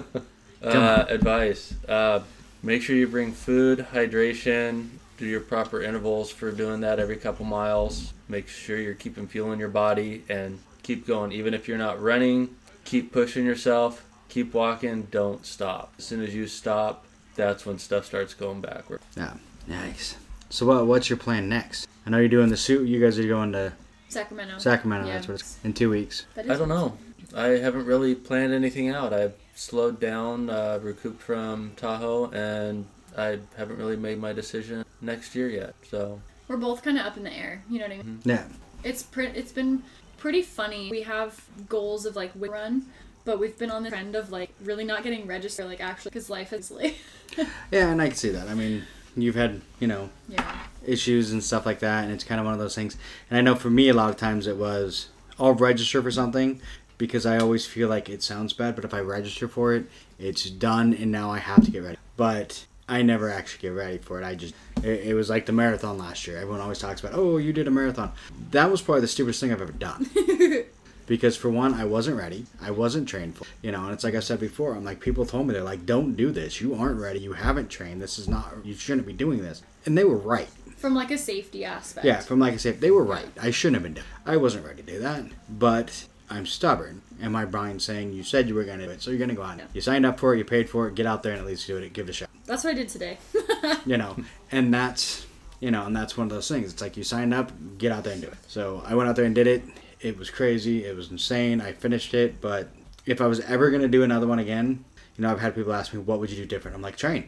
Uh, advice. Uh, make sure you bring food, hydration, do your proper intervals for doing that every couple miles. Make sure you're keeping fuel in your body and keep going. Even if you're not running, keep pushing yourself, keep walking, don't stop. As soon as you stop, that's when stuff starts going backward. Yeah, yikes. So what what's your plan next? I know you're doing the suit. You guys are going to Sacramento. Sacramento. Yeah. That's what it's in two weeks. That is I don't know. I haven't really planned anything out. I've slowed down, uh, recouped from Tahoe, and I haven't really made my decision next year yet. So We're both kind of up in the air. You know what I mean? Yeah. It's pre- it's been pretty funny. We have goals of like we run, but we've been on the trend of like really not getting registered, like actually, because life is like, Yeah, and I can see that. I mean, you've had, you know, yeah, issues and stuff like that, and it's kind of one of those things. And I know for me, a lot of times it was, I'll register for something because I always feel like it sounds bad, but if I register for it, it's done, and now I have to get ready. But I never actually get ready for it. I just, it, it was like the marathon last year. Everyone always talks about, oh, you did a marathon. That was probably the stupidest thing I've ever done. Because for one, I wasn't ready. I wasn't trained for it. You know, and it's like I said before, I'm like, people told me, they're like, don't do this. You aren't ready. You haven't trained. This is not, you shouldn't be doing this. And they were right. from like a safety aspect. Yeah, from like I said, they were right. I shouldn't have been doing it. I wasn't ready to do that. But I'm stubborn. And my brain's saying, you said you were going to do it, so you're going to go on it. You signed up for it, you paid for it, get out there and at least do it, give it a shot. That's what I did today. You know, and that's, you know, and that's one of those things. It's like you signed up, get out there and do it. So I went out there and did it. It was crazy. It was insane. I finished it. But if I was ever going to do another one again, you know, I've had people ask me, what would you do different? I'm like, train.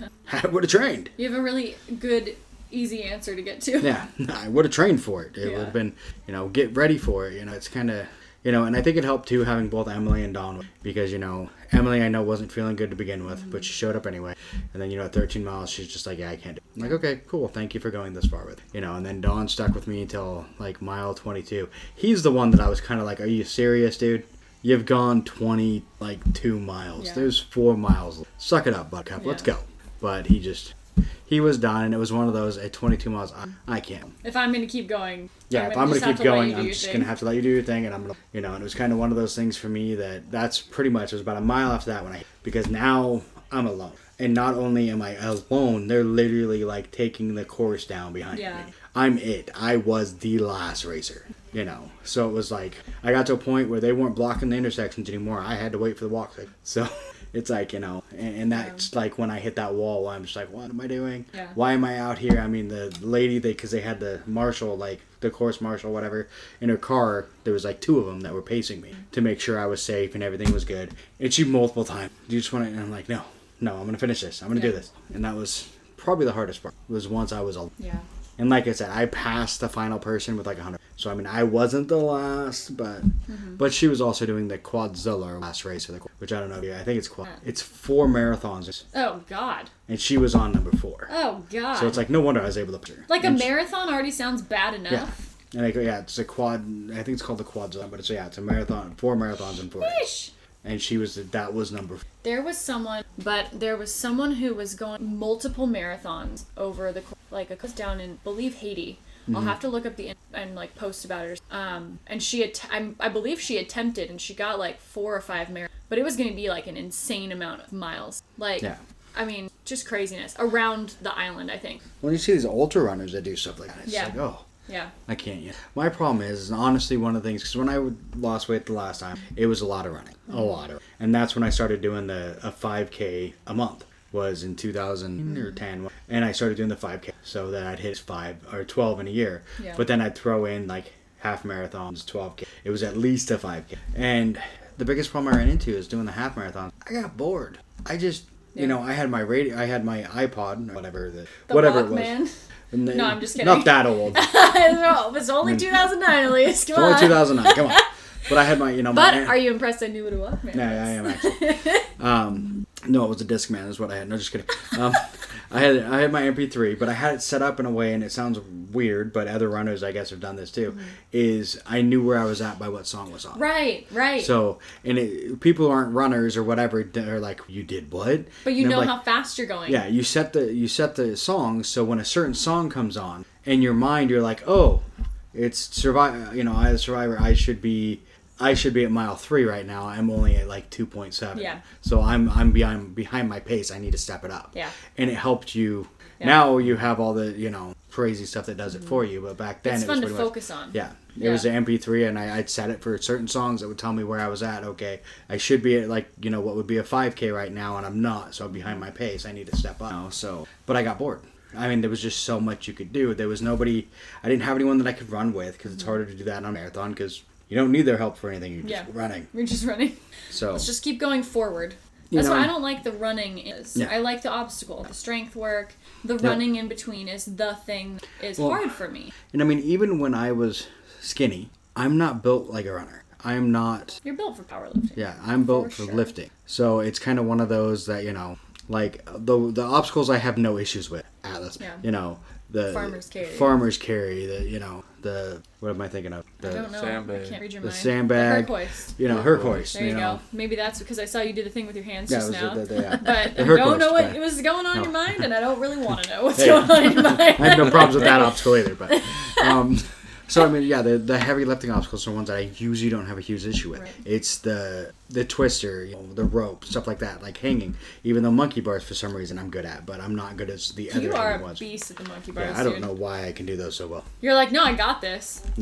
I would have trained. You have a really good, easy answer to get to. Yeah, I would have trained for it. It Yeah. would have been, you know, get ready for it. You know, it's kind of, you know, and I think it helped too having both Emily and Dawn because, you know, Emily I know wasn't feeling good to begin with, mm-hmm. but she showed up anyway. And then, you know, at thirteen miles, she's just like, yeah, I can't do it. I'm like, okay, cool. Thank you for going this far with it. You know, and then Dawn stuck with me until like mile twenty-two. He's the one that I was kind of like, are you serious, dude? You've gone twenty, like two miles. Yeah. There's four miles. Suck it up, Buttercup. Yeah. Let's go. But he just, he was done, and it was one of those at twenty-two miles. I, I can't. If I'm going to keep going, Yeah, I'm if gonna I'm going just to have keep let going, you do I'm your just thing. going to have to let you do your thing, and I'm going to, you know, and it was kind of one of those things for me that that's pretty much, it was about a mile after that when I, because now I'm alone. And not only am I alone, they're literally like taking the course down behind Yeah. me. I'm it. I was the last racer, you know. So it was like, I got to a point where they weren't blocking the intersections anymore. I had to wait for the walk. So it's like, you know, and, and that's yeah. like when I hit that wall, I'm just like, what am I doing? Yeah. Why am I out here? I mean, the lady, they because they had the marshal, like the course marshal, whatever, in her car. There was like two of them that were pacing me to make sure I was safe and everything was good. And she multiple times, you just want to, and I'm like, no, no, I'm going to finish this. I'm going to yeah. do this. And that was probably the hardest part, was once I was alone. Yeah. And like I said, I passed the final person with like one hundred. So, I mean, I wasn't the last, but mm-hmm. but she was also doing the Quadzilla last race, of the, which I don't know. Yeah, I think it's quad. It's four marathons. Oh, God. And she was on number four. Oh, God. So it's like, no wonder I was able to put her. Like and a she, marathon already sounds bad enough. Yeah. And I go, yeah, it's a quad. I think it's called the Quadzilla, but it's, yeah, it's a marathon, four marathons in four days. And she was, that was number four. There was someone, but there was someone who was going multiple marathons over the, like, it was down in, I believe, Haiti. Mm-hmm. I'll have to look up the, and, like, post about it. Um, and she, att- I'm, I believe she attempted, and she got, like, four or five marathons. But it was going to be, like, an insane amount of miles. Like, yeah. I mean, just craziness. Around the island, I think. When you see these ultra runners that do stuff like that, it's yeah. like, oh. Yeah. I can't yet. My problem is, honestly, one of the things, because when I lost weight the last time, it was a lot of running. Mm-hmm. A lot of And that's when I started doing the a five K a month, was in two thousand ten. And I started doing the five K so that I'd hit five or twelve in a year. Yeah. But then I'd throw in, like, half marathons, twelve K. It was at least a five K. And the biggest problem I ran into is doing the half marathon. I got bored. I just, yeah. you know, I had my radio, I had my iPod, or whatever, the, the whatever Walkman. it was. No, I'm just kidding. Not that old. No, it's only two thousand nine, Elise. Come it's on. only two thousand nine. Come on. But I had my, you know, but my... But are you impressed I knew what a Walkman was? Yeah, I am actually. um, no, it was a Discman is what I had. No, just kidding. Um, I had I had my M P three, but I had it set up in a way, and it sounds weird, but other runners, I guess, have done this too, mm-hmm. is I knew where I was at by what song was on. Right, right. So, and it, people who aren't runners or whatever, are like, you did what? But you and know like, how fast you're going. Yeah, you set the you set the songs, so when a certain song comes on, in your mind, you're like, oh, it's survive. You know, as a survivor, I should be... I should be at mile three right now. I'm only at like two point seven. Yeah. So I'm I'm behind behind my pace. I need to step it up. Yeah. And it helped you. Yeah. Now you have all the, you know, crazy stuff that does it for you. But back then it's it fun was to much, focus on. Yeah. It yeah. was an M P three, and I, I'd set it for certain songs that would tell me where I was at. Okay, I should be at like, you know, what would be a five K right now, and I'm not. So I'm behind my pace. I need to step up. You know, so, but I got bored. I mean, there was just so much you could do. There was nobody. I didn't have anyone that I could run with because it's harder to do that on a marathon because you don't need their help for anything. You're just yeah. running. You're just running. So let's just keep going forward. You That's know, why I don't like the running is. Yeah. I like the obstacle. The strength work, the running in between is the thing is well, hard for me. And I mean, even when I was skinny, I'm not built like a runner. I'm not... You're built for powerlifting. Yeah, I'm built for, for sure. lifting. So it's kind of one of those that, you know, like the the obstacles I have no issues with. Atlas. Yeah. You know, the... Farmer's carry. Farmer's carry, the, you know, the... What am I thinking of? The, I don't know. Sandbag. I can't read your The mind. sandbag. The Herc hoist. You know, Herc hoist. There you, you know. go. Maybe that's because I saw you do the thing with your hands Yeah, just it was now. the, the, the, yeah. But The I Herc don't know hoist, what but- was going on no. in your mind, and I don't really want to know what's Hey. going on in your mind. I have no problems with that obstacle either, but... Um, so, I mean, yeah, the the heavy lifting obstacles are ones that I usually don't have a huge issue with. Right. It's the the twister, you know, the rope, stuff like that, like hanging. Even though monkey bars, for some reason, I'm good at, but I'm not good at the other You are heavy a ones. beast at the monkey bars, Yeah, I don't dude. know why I can do those so well. You're like, no, I got this. No.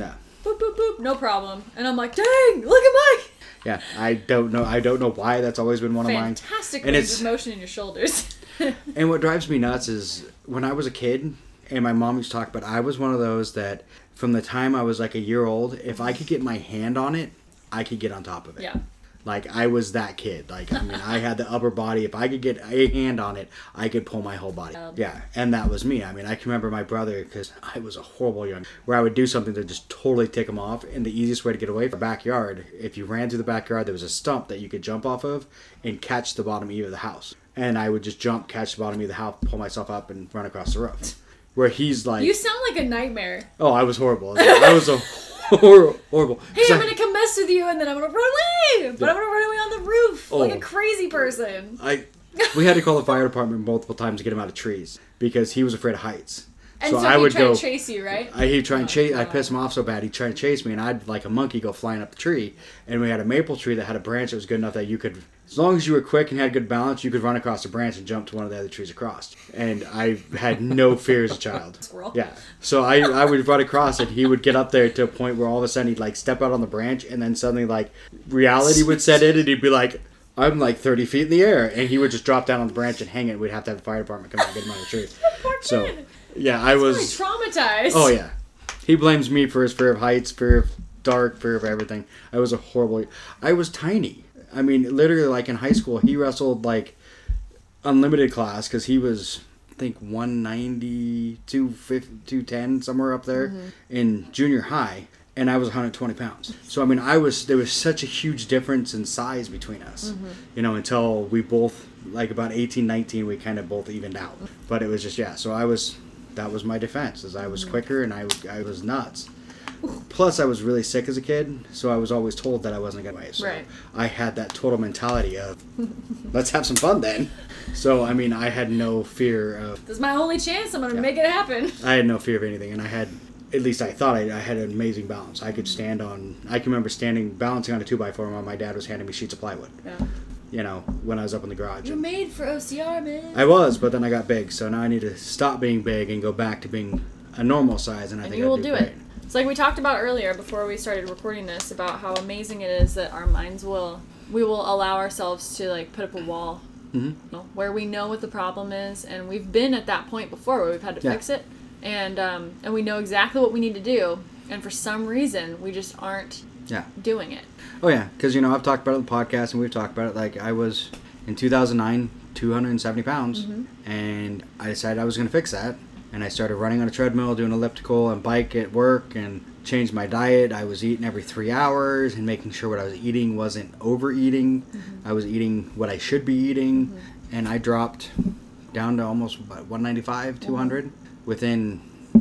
boop, boop, boop, no problem. And I'm like, dang, look at my... Yeah, I don't know. I don't know why that's always been one of mine. Fantastic And range it's of motion in your shoulders. and what drives me nuts is when I was a kid, and my mom used to talk about, I was one of those that from the time I was like a year old, if I could get my hand on it, I could get on top of it. Yeah. Like, I was that kid. Like, I mean, I had the upper body. If I could get a hand on it, I could pull my whole body. Um, Yeah, and that was me. I mean, I can remember my brother, because I was a horrible young, where I would do something to just totally tick him off. And the easiest way to get away from the backyard, if you ran through the backyard, there was a stump that you could jump off of and catch the bottom of the house. And I would just jump, catch the bottom of the house, pull myself up, and run across the roof. Where he's like... You sound like a nightmare. Oh, I was horrible. I was a horrible, horrible. Hey, I'm I, gonna come mess with you, and then I'm gonna run away. But Yeah. I'm gonna run away on the roof Oh. like a crazy person. I, we had to call the fire department multiple times to get him out of trees because he was afraid of heights. And so, I he would tried go. to chase you, right? I he'd try and Oh, chase. I God. pissed him off so bad he'd try and chase me, and I'd like a monkey go flying up the tree. And we had a maple tree that had a branch that was good enough that you could, as long as you were quick and had good balance, you could run across the branch and jump to one of the other trees across. And I had no fear as a child. Squirrel. Yeah. So I I would run across it. He would get up there to a point where all of a sudden he'd like step out on the branch, and then suddenly like reality would set in, and he'd be like, I'm like thirty feet in the air, and he would just drop down on the branch and hang it. We'd have to have the fire department come out and get him out of the tree. Poor So, kid. yeah, I Really was. traumatized. Oh yeah, he blames me for his fear of heights, fear of dark, fear of everything. I was a horrible. I was tiny. I mean, literally, like in high school, he wrestled like unlimited class because he was, I think, one ninety, two fifty, two ten, somewhere up there in junior high. And I was one hundred twenty pounds. So, I mean, I was, there was such a huge difference in size between us, you know, until we both, like about eighteen, nineteen, we kind of both evened out. But it was just, yeah, so I was, that was my defense, is I was quicker and I, I was nuts. Plus, I was really sick as a kid, so I was always told that I wasn't going to win. So Right. I had that total mentality of, let's have some fun then. So, I mean, I had no fear of, This is my only chance. I'm gonna Yeah. make it happen. I had no fear of anything, and I had, at least I thought I, I had an amazing balance. I could stand on, I can remember standing, balancing on a two by four while my dad was handing me sheets of plywood, Yeah. you know, when I was up in the garage. You're And made for O C R, man. I was, but then I got big, so now I need to stop being big and go back to being a normal size, and I and think you I'd will do do great. it. It's like we talked about earlier before we started recording this about how amazing it is that our minds will we will allow ourselves to like put up a wall Mhm. you know, where we know what the problem is, and we've been at that point before where we've had to Yeah. fix it, and um, and we know exactly what we need to do, and for some reason we just aren't Yeah. doing it. Oh yeah, because you know I've talked about it on the podcast, and we've talked about it. Like I was in two thousand nine, two hundred seventy pounds, and I decided I was going to fix that, and I started running on a treadmill, doing elliptical and bike at work, and changed my diet. I was eating every three hours, and making sure what I was eating wasn't overeating. I was eating what I should be eating, and I dropped down to almost what, one ninety-five, two hundred within,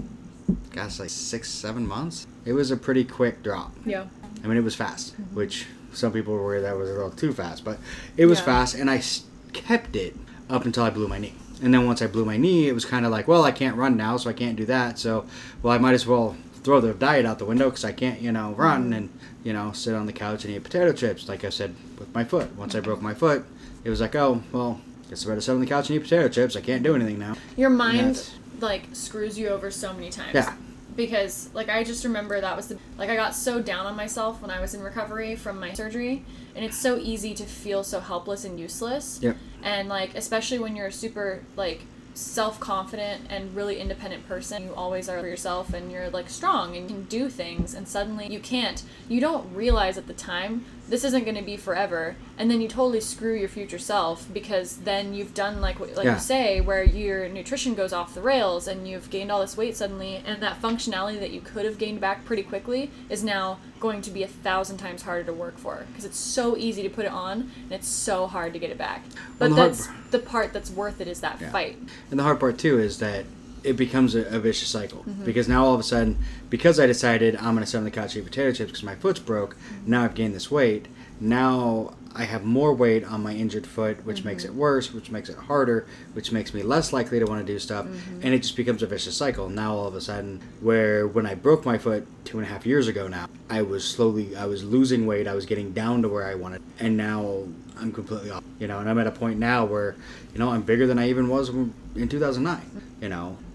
gosh, like six, seven months. It was a pretty quick drop. Yeah. I mean, it was fast, which some people were worried that was a little too fast, but it was Yeah. fast, and I s- kept it up until I blew my knee. And then once I blew my knee, it was kind of like, well, I can't run now, so I can't do that. So, well, I might as well throw the diet out the window because I can't, you know, run and, you know, sit on the couch and eat potato chips, like I said, with my foot. Once I broke my foot, it was like, oh, well, guess I better sit on the couch and eat potato chips. I can't do anything now. Your mind that's- like screws you over so many times. Yeah. Because like I just remember that was the like I got so down on myself when I was in recovery from my surgery, and it's so easy to feel so helpless and useless. Yep. And like especially when you're a super like self-confident and really independent person, you always are for yourself and you're like strong and you can do things, and suddenly you can't. You don't realize at the time this isn't going to be forever, and then you totally screw your future self because then you've done like what like Yeah. you say where your nutrition goes off the rails and you've gained all this weight suddenly, and that functionality that you could have gained back pretty quickly is now going to be a thousand times harder to work for because it's so easy to put it on and it's so hard to get it back. But the hard that's par- the part that's worth it is that Yeah. fight. And the hard part too is that it becomes a, a vicious cycle Mm-hmm. because now all of a sudden, because I decided I'm going to sit on the couch and eat potato chips because my foot's broke, now I've gained this weight. Now I have more weight on my injured foot, which makes it worse, which makes it harder, which makes me less likely to want to do stuff, and it just becomes a vicious cycle. Now all of a sudden, where when I broke my foot two and a half years ago now, I was slowly, I was losing weight, I was getting down to where I wanted, and now I'm completely off, you know, and I'm at a point now where, you know, I'm bigger than I even was in two thousand nine, you know,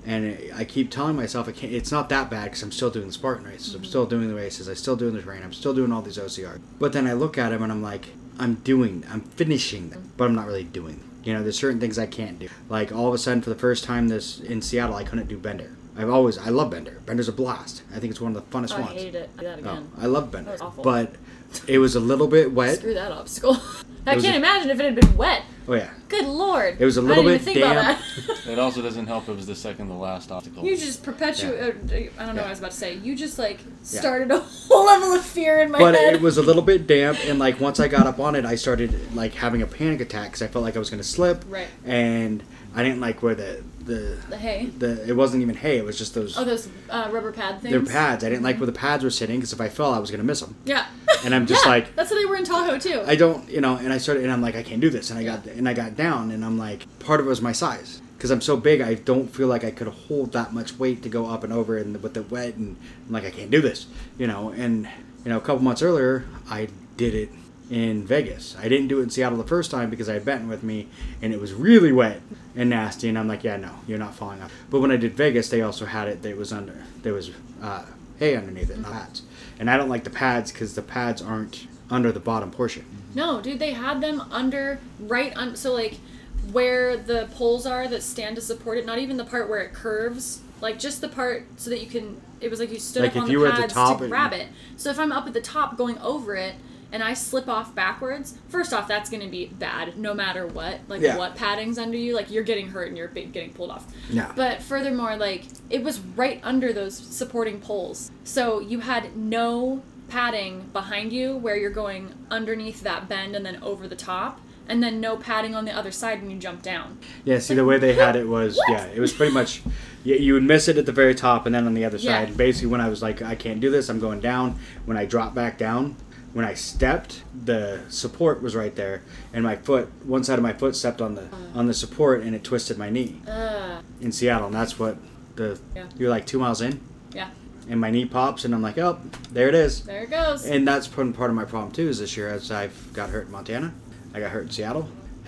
And it, I keep telling myself I can't, it's not that bad because I'm still doing the Spartan races. Mm-hmm. I'm still doing the races. I'm still doing the terrain. I'm still doing all these O C R. But then I look at them and I'm like, I'm doing, I'm finishing them, but I'm not really doing them. You know, there's certain things I can't do. Like all of a sudden for the first time this in Seattle, I couldn't do Bender. I've always, I love Bender. Bender's a blast. I think it's one of the funnest Oh, I ones. hated it. Do that again. Oh, I love Bender. That was awful. But it was a little bit wet. Screw that obstacle. I was can't a- imagine if it had been wet. Oh yeah. Good lord. It was a I little didn't bit even think damp. about that. It also doesn't help it was the second to last obstacle. You just perpetuate. Uh, I don't know Yeah. what I was about to say. You just like Yeah. started a whole level of fear in my But head. it was a little bit damp, and like once I got up on it, I started like having a panic attack because I felt like I was going to slip. Right. And I didn't like where the the the hay. the it wasn't even hay. It was just those Oh, those uh, rubber pad things. their pads. I didn't like where the pads were sitting because if I fell, I was going to miss them. Yeah. And I'm just Yeah, like, that's how they were in Tahoe too. I don't, you know. And I started, and I'm like, I can't do this. And I got and I got down, and I'm like, part of it was my size. Because I'm so big, I don't feel like I could hold that much weight to go up and over and with the wet, and I'm like, I can't do this, you know. And you know, a couple months earlier, I did it in Vegas. I didn't do it in Seattle the first time because I had Benton with me, and it was really wet and nasty. And I'm like, yeah, no, you're not falling off. But when I did Vegas, they also had it. That was under. There was uh, hay underneath it, not pads. And I don't like the pads because the pads aren't under the bottom portion. No, dude, they had them under right on. So like where the poles are that stand to support it. Not even the part where it curves. Like just the part so that you can. It was like you stood Like up if on you the were at the pads top to and- grab it. So if I'm up at the top going over it. And I slip off backwards, first off, that's going to be bad no matter what. Like, Yeah. what padding's under you. Like, you're getting hurt and you're be- getting pulled off. Yeah. But furthermore, like, it was right under those supporting poles. So you had no padding behind you where you're going underneath that bend and then over the top. And then no padding on the other side when you jump down. Yeah, see, the way they had it was, What? yeah, it was pretty much, you, you would miss it at the very top and then on the other Yeah. side. Basically, when I was like, I can't do this, I'm going down. When I dropped back down, when I stepped, the support was right there, and my foot, one side of my foot stepped on the on the support, and it twisted my knee Uh, in Seattle. And that's what the Yeah. you're like two miles in, yeah, and my knee pops, and I'm like, oh, there it is. there it goes. And that's part part of my problem too. Is this year as I've got hurt in Montana, I got hurt in Seattle,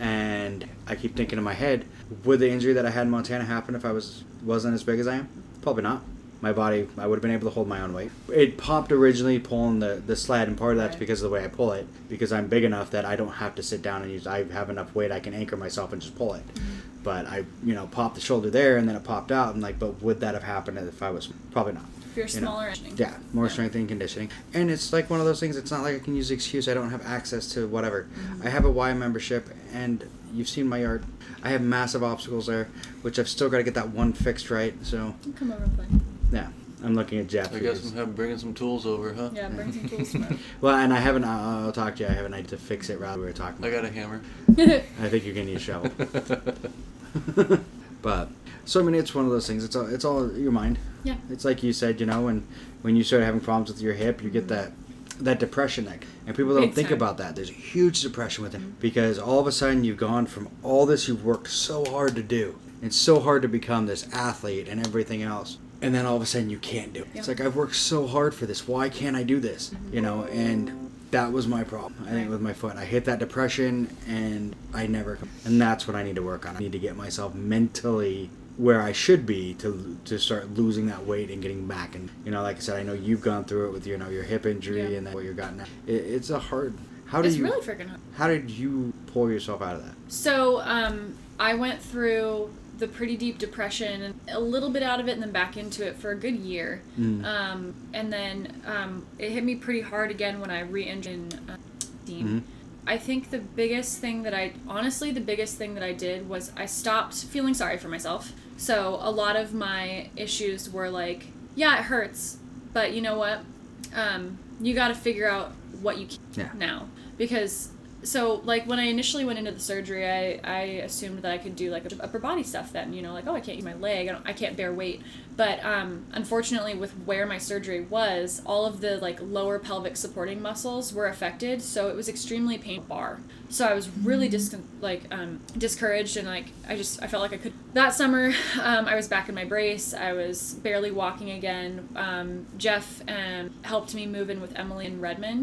and I keep thinking in my head, would the injury that I had in Montana happen if I was wasn't as big as I am? Probably not. My body, I would have been able to hold my own weight. It popped originally pulling the, the sled, and part of that's Right. because of the way I pull it, because I'm big enough that I don't have to sit down and use, I have enough weight I can anchor myself and just pull it. Mm-hmm. But I, you know, popped the shoulder there, and then it popped out. I'm like, but would that have happened if I was, probably not. If you're you know. smaller. Yeah, more Yeah. strength and conditioning. And it's like one of those things, it's not like I can use the excuse I don't have access to whatever. Mm-hmm. I have a Y membership, and you've seen my yard. I have massive obstacles there, which I've still got to get that one fixed right. So, You come over and play. yeah, I'm looking at Jeff. I who guess is- I'm having- bringing some tools over, huh? Yeah, bring some tools from Well, and I haven't, I'll, I'll talk to you, I haven't had to fix it rather we were talking I about. got a hammer. it. I think you're going to need a shovel. But, so I mean, it's one of those things, it's all, it's all your mind. Yeah. It's like you said, you know, when, when you start having problems with your hip, you get that that depression that, and people don't Big think time. about that. There's a huge depression with it because all of a sudden you've gone from all this you've worked so hard to do. It's so hard to become this athlete and everything else, and then all of a sudden you can't do it. It's Yeah. like, I've worked so hard for this. Why can't I do this? You know, and that was my problem. I think with my foot, I hit that depression, and I never. And that's what I need to work on. I need to get myself mentally where I should be to to start losing that weight and getting back. And you know, like I said, I know you've gone through it with you know your hip injury Yeah. and then what you're got now. It, it's a hard. How do It's you? really freaking hard. How did you pull yourself out of that? So, um, I went through the pretty deep depression and a little bit out of it and then back into it for a good year. Mm. Um, and then um, it hit me pretty hard again when I re-injured in uh, team. Mhm. I think the biggest thing that I, honestly, the biggest thing that I did was I stopped feeling sorry for myself. So a lot of my issues were like, yeah, it hurts, but you know what? Um, you got to figure out what you can Yeah. now. Because, so, like, when I initially went into the surgery, I, I assumed that I could do, like, upper body stuff then, you know, like, oh, I can't use my leg, I, don't, I can't bear weight. But, um, unfortunately, with where my surgery was, all of the, like, lower pelvic supporting muscles were affected, so it was extremely painful bar. So I was really, dis- like, um, discouraged, and, like, I just, I felt like I could. That summer, um, I was back in my brace, I was barely walking again. Um, Jeff um, helped me move in with Emily in Redmond.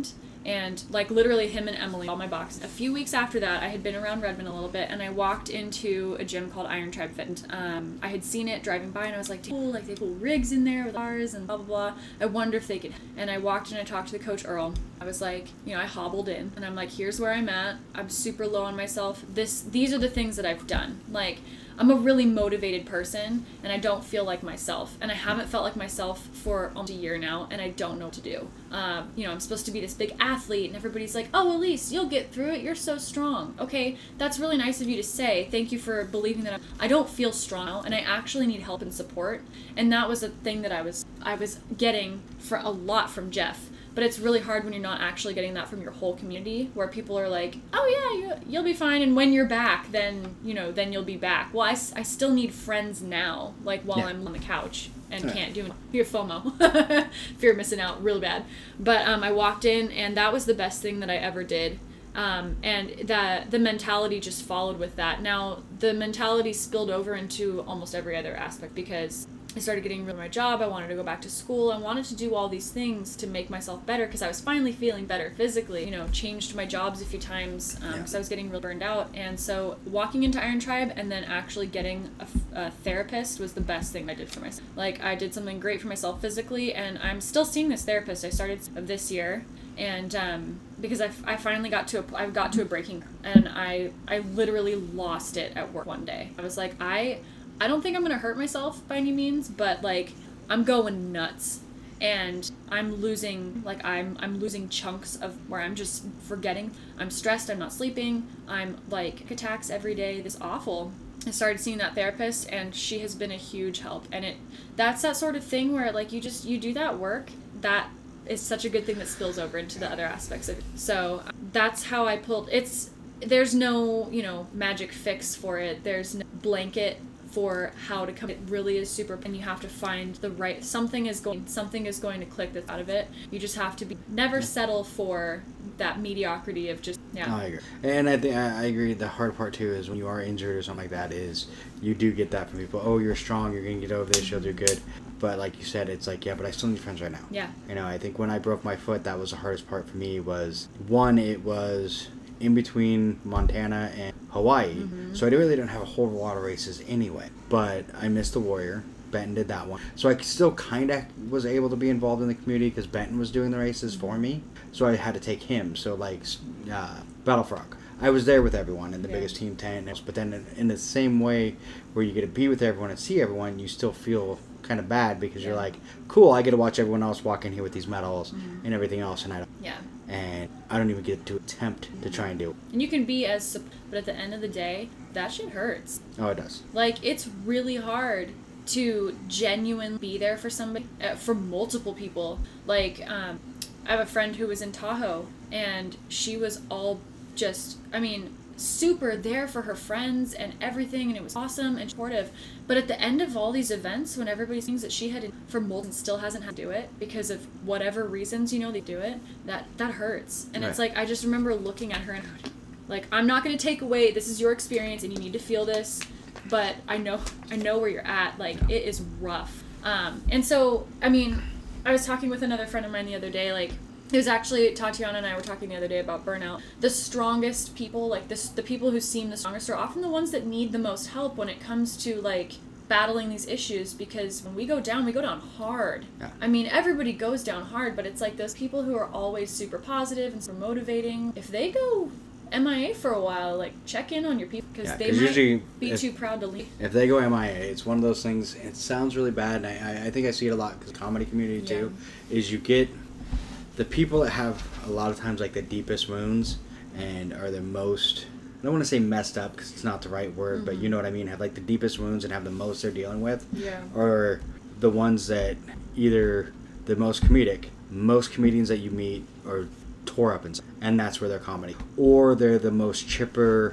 And like literally him and Emily, all my boxes. A few weeks after that, I had been around Redmond a little bit, and I walked into a gym called Iron Tribe Fitness. Um, I had seen it driving by, and I was like, cool, like they pull rigs in there with bars and blah, blah, blah. I wonder if they could. And I walked in and I talked to the coach, Earl. I was like, you know, I hobbled in, and I'm like, here's where I'm at. I'm super low on myself. This, these are the things that I've done. Like, I'm a really motivated person, and I don't feel like myself. And I haven't felt like myself for almost a year now, and I don't know what to do. Um, you know, I'm supposed to be this big athlete, and everybody's like, oh, Elise, you'll get through it. You're so strong. Okay, that's really nice of you to say. Thank you for believing that I'm, I don't feel strong now, and I actually need help and support. And that was a thing that I was I was getting for a lot from Jeff. But it's really hard when you're not actually getting that from your whole community, where people are like, oh yeah, you, you'll be fine, and when you're back, then, you know, then you'll be back. Well, I, I still need friends now, like while yeah. I'm on the couch and yeah. can't do it. Fear FOMO. Fear of missing out, real bad. But um, I walked in, and that was the best thing that I ever did. Um, and that the mentality just followed with that. Now, the mentality spilled over into almost every other aspect, because I started getting rid of my job. I wanted to go back to school. I wanted to do all these things to make myself better, because I was finally feeling better physically. You know, changed my jobs a few times because um, yeah. I was getting real burned out. And so walking into Iron Tribe and then actually getting a, a therapist was the best thing I did for myself. Like, I did something great for myself physically, and I'm still seeing this therapist. I started of this year. And um, because I, I finally got to a, I got to a breaking, and I I literally lost it at work one day. I was like, I I don't think I'm gonna hurt myself by any means, but like I'm going nuts, and I'm losing like I'm I'm losing chunks of where I'm just forgetting. I'm stressed. I'm not sleeping. I'm like attacks every day. This awful. I started seeing that therapist, and she has been a huge help. And it that's that sort of thing where like you just you do that work that. Is such a good thing that spills over into the other aspects of it. So that's how I pulled it's there's no, you know, magic fix for it. There's no blanket for how to come. It really is super, and you have to find the right something is going something is going to click that's out of it. You just have to be never settle for that mediocrity of just yeah. Oh, I agree. And I think I agree. The hard part too is when you are injured or something like that is you do get that from people. Oh, you're strong. You're gonna get over this. You'll do good. But like you said, it's like, yeah, but I still need friends right now. Yeah. You know, I think when I broke my foot, that was the hardest part for me was, one, it was in between Montana and Hawaii. Mm-hmm. So I really didn't have a whole lot of races anyway. But I missed the Warrior. Benton did that one. So I still kind of was able to be involved in the community because Benton was doing the races mm-hmm. for me. So I had to take him. So like uh, Battle Frog. I was there with everyone in the yeah. biggest team tent. But then in, in the same way where you get to be with everyone and see everyone, you still feel kind of bad because yeah. you're like, cool, I get to watch everyone else walk in here with these medals mm-hmm. and everything else, and I don't. Yeah. And I don't even get to attempt mm-hmm. to try and do it. And you can be as, but at the end of the day, that shit hurts. Oh, it does. Like, it's really hard to genuinely be there for somebody, uh, for multiple people. Like, um, I have a friend who was in Tahoe, and she was all just, I mean, super there for her friends and everything, and it was awesome and supportive. But at the end of all these events, when everybody thinks that she had for mold and still hasn't had to do it because of whatever reasons, you know, they do it, that that hurts. And right. it's like, I just remember looking at her and like, I'm not going to take away, this is your experience and you need to feel this, but I know I know where you're at. Like, it is rough. Um, and so, I mean, I was talking with another friend of mine the other day, like, it was actually, Tatiana and I were talking the other day about burnout. The strongest people, like this, the people who seem the strongest are often the ones that need the most help when it comes to, like, battling these issues, because when we go down, we go down hard. Yeah. I mean, everybody goes down hard, but it's like those people who are always super positive and super motivating, if they go M I A for a while, like, check in on your people, because yeah, they might usually, be if, too proud to leave. If they go M I A, it's one of those things, it sounds really bad, and I, I think I see it a lot because the comedy community yeah. too, is you get the people that have a lot of times like the deepest wounds and are the most, I don't want to say messed up because it's not the right word, mm-hmm. but you know what I mean, have like the deepest wounds and have the most they're dealing with, yeah. are the ones that either the most comedic, most comedians that you meet are tore up inside, and that's where they're comedy, or they're the most chipper,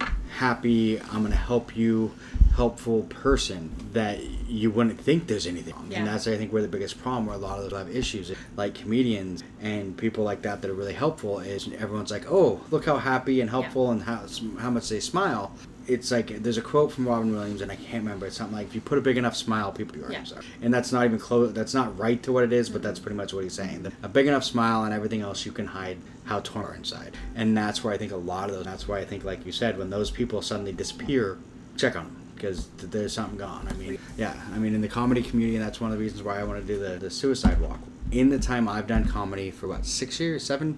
happy, I'm going to help you, helpful person that you wouldn't think there's anything wrong. Yeah. And that's, I think, where the biggest problem, where a lot of those have issues, like comedians and people like that that are really helpful, is everyone's like, oh, look how happy and helpful yeah. and how how much they smile. it's like there's a quote from Robin Williams, and I can't remember. It's something like, if you put a big enough smile, people your arms Yeah. are. And that's not even close. That's not right to what it is, but that's pretty much what he's saying. A big enough smile, and everything else you can hide how torn you are inside. And that's where I think a lot of those. That's why I think, like you said, when those people suddenly disappear, check on them. Because there's something gone. I mean, yeah. I mean, in the comedy community, that's one of the reasons why I want to do the, the suicide walk. In the time I've done comedy for, what, six years? Seven?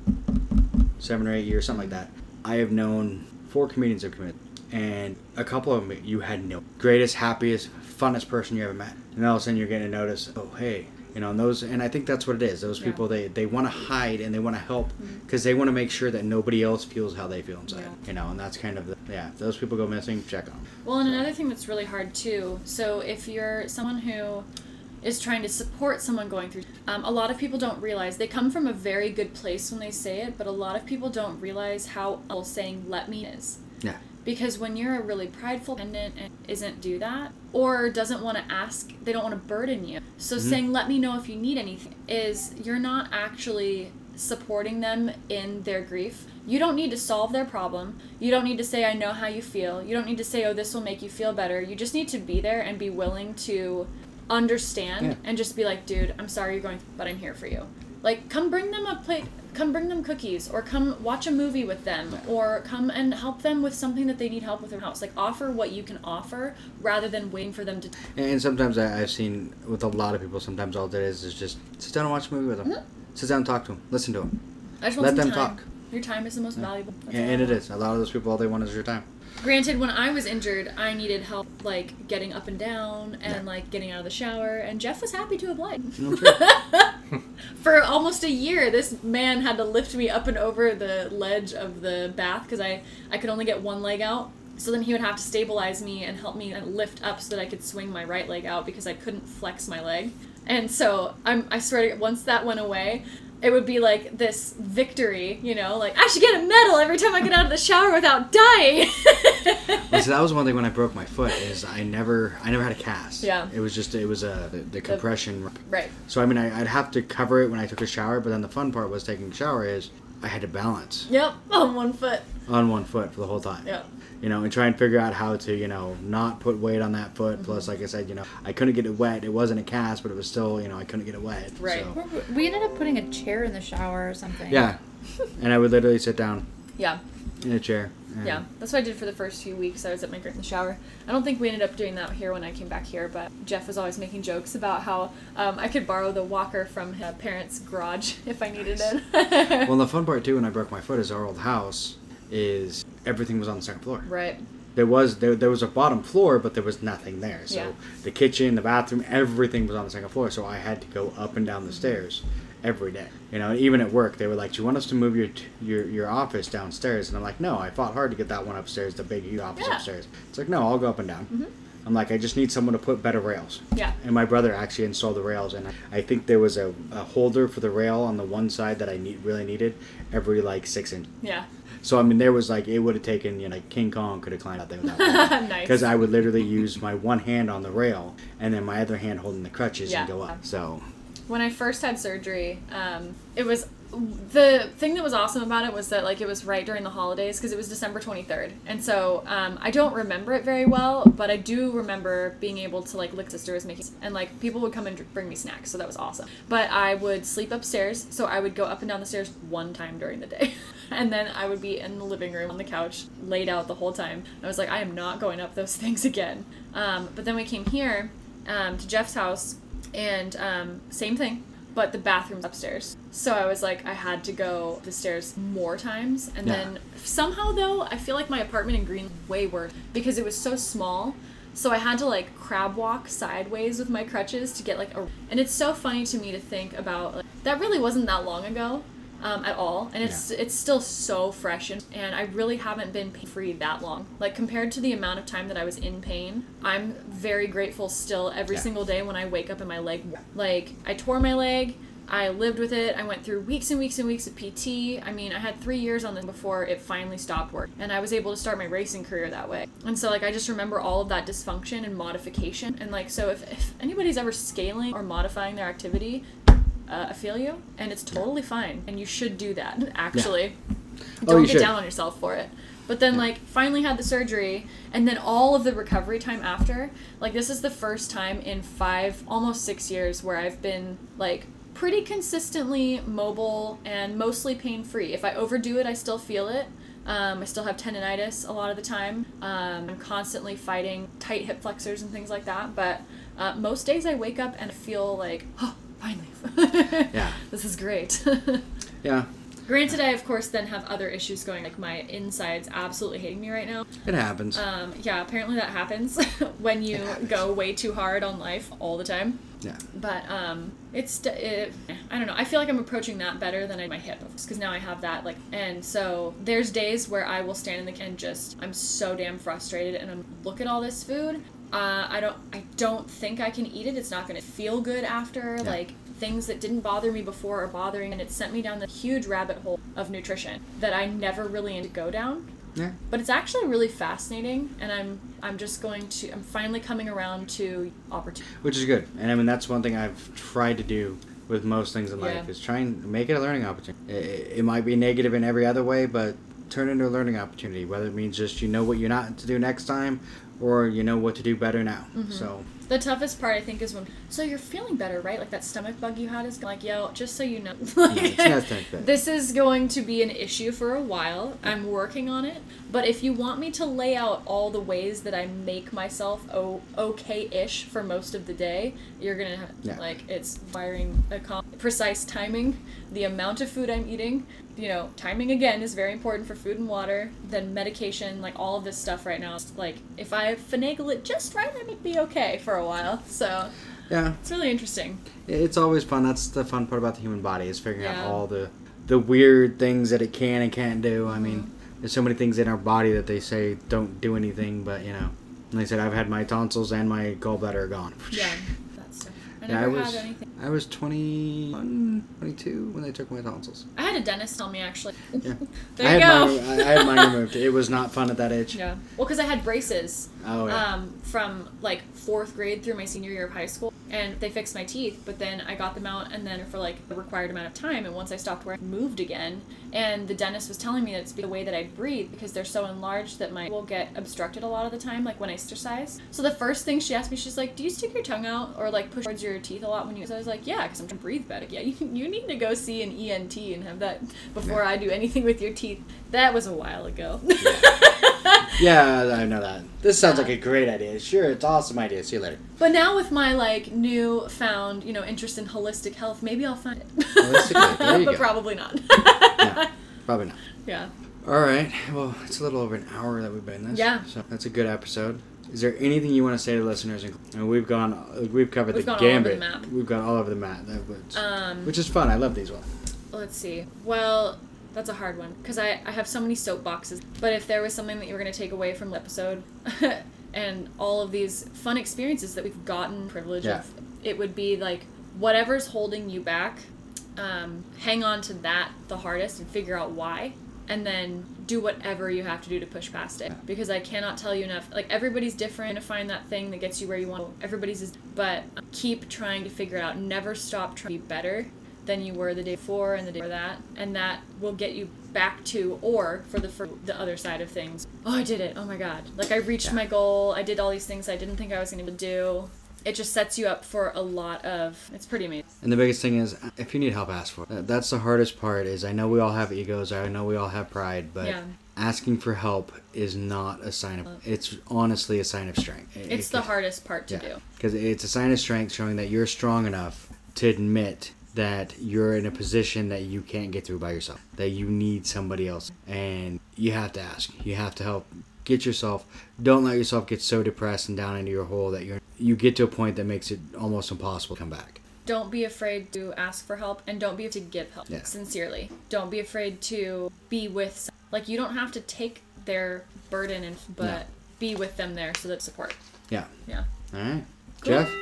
Seven or eight years, something like that. I have known four comedians who committed. And a couple of them you had no greatest, happiest, funnest person you ever met. And all of a sudden you're getting a notice, oh, hey. You know, and those, and I think that's what it is. Those Yeah. people, they, they want to hide and they want to help because mm-hmm. they want to make sure that nobody else feels how they feel inside. Yeah. You know, and that's kind of, the, yeah, if those people go missing, check on them. Well, and another thing that's really hard too, so if you're someone who is trying to support someone going through, um, a lot of people don't realize, they come from a very good place when they say it, but a lot of people don't realize how saying let me is. Yeah. Because when you're a really prideful dependent and isn't do that, or doesn't want to ask, they don't want to burden you. So mm-hmm. saying, let me know if you need anything, is you're not actually supporting them in their grief. You don't need to solve their problem. You don't need to say, I know how you feel. You don't need to say, oh, this will make you feel better. You just need to be there and be willing to understand yeah. and just be like, dude, I'm sorry you're going through, but I'm here for you. Like, come bring them a plate, come bring them cookies, or come watch a movie with them, or come and help them with something that they need help with in their house. Like, offer what you can offer rather than waiting for them to... And sometimes I, I've seen with a lot of people, sometimes all it is is just sit down and watch a movie with them. Mm-hmm. Sit down and talk to them. Listen to them. I just want Let some them time. talk. Your time is the most yeah. valuable. That's and, and it is. A lot of those people, all they want is your time. Granted, when I was injured, I needed help, like, getting up and down and, yeah. like, getting out of the shower, and Jeff was happy to oblige. No, true. For almost a year, this man had to lift me up and over the ledge of the bath because I, I could only get one leg out. So then he would have to stabilize me and help me lift up so that I could swing my right leg out because I couldn't flex my leg. And so I'm, I swear to God, once that went away, it would be like this victory, you know, like, I should get a medal every time I get out of the shower without dying. Well, so that was one thing when I broke my foot, is I never I never had a cast. Yeah. It was just, it was a, the, the compression. Right. So, I mean, I, I'd have to cover it when I took a shower, but then the fun part was taking a shower is I had to balance. Yep, on one foot. On one foot for the whole time. Yep. You know, and try and figure out how to, you know, not put weight on that foot. Mm-hmm. Plus, like I said, you know, I couldn't get it wet. It wasn't a cast, but it was still, you know, I couldn't get it wet. Right. So. We ended up putting a chair in the shower or something. Yeah. And I would literally sit down. Yeah. In a chair. Yeah, that's what I did for the first few weeks. I was at my in the shower. I don't think we ended up doing that here when I came back here, but Jeff was always making jokes about how um, I could borrow the walker from his parents' garage if I needed nice. it. Well, the fun part, too, when I broke my foot is our old house is everything was on the second floor. Right. There was there, there was a bottom floor, but there was nothing there. So Yeah. the kitchen, the bathroom, everything was on the second floor. So I had to go up and down the stairs every day. You know, even at work, they were like, "Do you want us to move your your your office downstairs?" And I'm like, "No, I fought hard to get that one upstairs, the big huge office Yeah. upstairs." It's like, "No, I'll go up and down." Mm-hmm. I'm like, I just need someone to put better rails. Yeah. And my brother actually installed the rails, and I think there was a, a holder for the rail on the one side that I need really needed every like six inches. Yeah. So, I mean, there was, like, it would have taken, you know, like King Kong could have climbed out there with that wall. Nice. Because I would literally use my one hand on the rail and then my other hand holding the crutches Yeah. and go up. So, When I first had surgery, um, it was... The thing that was awesome about it was that, like, it was right during the holidays because it was December twenty-third. And so um, I don't remember it very well, but I do remember being able to, like, lick sisters making... And, like, people would come and dr- bring me snacks, so that was awesome. But I would sleep upstairs, so I would go up and down the stairs one time during the day. And then I would be in the living room on the couch, laid out the whole time. I was like, I am not going up those things again. Um, but then we came here um, to Jeff's house, and um, same thing. But the bathroom's upstairs. So I was like, I had to go the stairs more times. And Yeah. then somehow, though, I feel like my apartment in Green was way worse because it was so small. So I had to, like, crab walk sideways with my crutches to get, like, a... And it's so funny to me to think about, like, that really wasn't that long ago um, at all. And it's Yeah. it's still so fresh. And, and I really haven't been pain-free that long. Like, compared to the amount of time that I was in pain, I'm very grateful still every Yeah. single day when I wake up and my leg... Like, I tore my leg... I lived with it. I went through weeks and weeks and weeks of P T. I mean, I had three years on this before it finally stopped work. And I was able to start my racing career that way. And so, like, I just remember all of that dysfunction and modification. And, like, so if, if anybody's ever scaling or modifying their activity, uh, I feel you. And it's totally fine. And you should do that, actually. Oh, Don't you get should. down on yourself for it. But then, like, finally had the surgery, and then all of the recovery time after. Like, this is the first time in five, almost six years where I've been, like, pretty consistently mobile and mostly pain-free. If I overdo it, I still feel it. Um, I still have tendonitis a lot of the time. Um, I'm constantly fighting tight hip flexors and things like that. But uh, most days I wake up and feel like, oh, finally. Yeah. This is great. Yeah. Granted, I, of course, then have other issues going, like my insides absolutely hating me right now. It happens. Um, yeah, apparently that happens when you go way too hard on life all the time. Yeah. But um, it's, it, I don't know, I feel like I'm approaching that better than I my hip, because now I have that, like, and so there's days where I will stand in the and just, I'm so damn frustrated, and I'm, look at all this food. Uh, I don't, I don't think I can eat it. It's not going to feel good after, Yeah. like, things that didn't bother me before are bothering, and it sent me down the huge rabbit hole of nutrition that I never really had to go down. Yeah. But it's actually really fascinating, and I'm I'm just going to I'm finally coming around to opportunity. Which is good. And I mean, that's one thing I've tried to do with most things in Yeah. life is try and make it a learning opportunity. It, it might be negative in every other way, but turn it into a learning opportunity, whether it means just you know what you're not to do next time or you know what to do better now. Mm-hmm. So The toughest part, I think, is when, so you're feeling better, right? Like that stomach bug you had is like, yo, just so you know, like, it's not that bad. this is going to be an issue for a while. I'm working on it. But if you want me to lay out all the ways that I make myself o- okay-ish for most of the day, you're going to have, Yeah. like, it's wiring a com- precise timing, the amount of food I'm eating. You know, timing, again, is very important for food and water. Then medication, like, all of this stuff right now. It's like, if I finagle it just right, I might be okay for a while. So, yeah, it's really interesting. it's always fun. That's the fun part about the human body is figuring Yeah. out all the the weird things that it can and can't do. I mean, there's so many things in our body that they say don't do anything, but you know, like I said, I've had my tonsils and my gallbladder gone. Yeah, that's stuff. I Yeah, I never was had anything. I was twenty-one, twenty-two when they took my tonsils. I had a dentist tell me, actually. Yeah. There I you had go. Mine, I had mine removed. It was not fun at that age. Yeah. Well, because I had braces Oh, yeah. um, from like fourth grade through my senior year of high school, and they fixed my teeth. But then I got them out, and then for like the required amount of time, and once I stopped wearing, moved again. And the dentist was telling me that it's the way that I breathe because they're so enlarged that my will get obstructed a lot of the time, like when I exercise. So the first thing she asked me, she's like, "Do you stick your tongue out or like push towards your teeth a lot when you?" So I was like, "Yeah, because I'm trying to breathe better." Yeah, you you need to go see an E N T and have that before I do anything with your teeth. That was a while ago. Yeah, I know that. This sounds like a great idea. Sure, it's an awesome idea. See you later. But now with my like new found, you know, interest in holistic health, maybe I'll find it. Holistically, there you but go. probably not. No, probably not. Yeah. All right. Well, it's a little over an hour that we've been in this. Yeah. So that's a good episode. Is there anything you want to say to listeners? I mean, we've gone, we've covered We've the gone all over gambit. the map. We've gone all over the map, that was- Um, which is fun. I love these ones. Let's see. Well, that's a hard one because I, I have so many soapboxes. But if there was something that you were going to take away from the episode and all of these fun experiences that we've gotten privilege Yeah. of, it would be like whatever's holding you back, um, hang on to that the hardest and figure out why. And then do whatever you have to do to push past it. Because I cannot tell you enough. Like, everybody's different to find that thing that gets you where you want. Everybody's is, but keep trying to figure it out. Never stop trying to be better than you were the day before and the day before that. And that will get you back to, or for the for the other side of things. Oh, I did it. Oh my God. Like, I reached Yeah. my goal. I did all these things I didn't think I was going to do. It just sets you up for a lot of, it's pretty amazing. And the biggest thing is, if you need help, ask for it. That's the hardest part. Is I know we all have egos. I know we all have pride, but Yeah. asking for help is not a sign of. It's honestly a sign of strength. It- It's it the can- hardest part to Yeah, do. because it's a sign of strength, showing that you're strong enough to admit that you're in a position that you can't get through by yourself, that you need somebody else, and you have to ask. You have to help. Get yourself. Don't let yourself get so depressed and down into your hole that you're you get to a point that makes it almost impossible to come back. Don't be afraid to ask for help, and don't be afraid to give help. Yeah. Sincerely. Don't be afraid to be with some- like you don't have to take their burden and but No. be with them there so that support. Yeah. Yeah. All right, Cool. Jeff.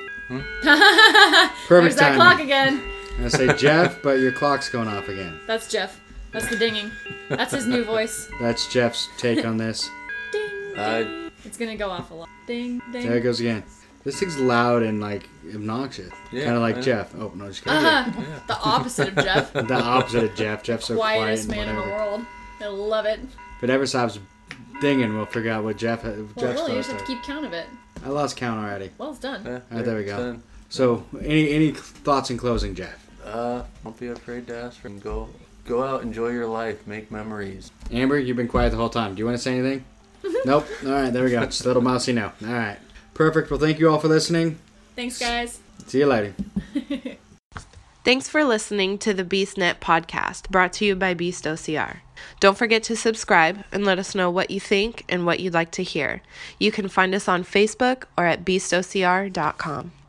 Perfect There's that timing. clock again. I'm gonna say Jeff, but your clock's going off again. That's Jeff. That's the dinging. That's his new voice. That's Jeff's take on this. Ding. I It's gonna go off a lot. Ding ding. There it goes again. This thing's loud and like obnoxious. Yeah, kind of like I know. Jeff. Oh no, just kidding. Uh-huh. The opposite of Jeff. The opposite of Jeff. Jeff's so quiet Quietest and man in the whatever. world. I love it. If it ever stops ding and we'll figure out what Jeff Well, Jeff's really, you thoughts just have to are. keep count of it. I lost count already. Well, it's done. Yeah, All right, there we go. done. So, any any thoughts in closing, Jeff? Uh, don't be afraid to ask for and go go out, enjoy your life, make memories. Amber, you've been quiet the whole time. Do you want to say anything? Nope. All right, there we go. Just a little mousy no. All right. Perfect. Well, thank you all for listening. Thanks, guys. See you later. Thanks for listening to the BeastNet podcast, brought to you by Beast O C R. Don't forget to subscribe and let us know what you think and what you'd like to hear. You can find us on Facebook or at beast o c r dot com.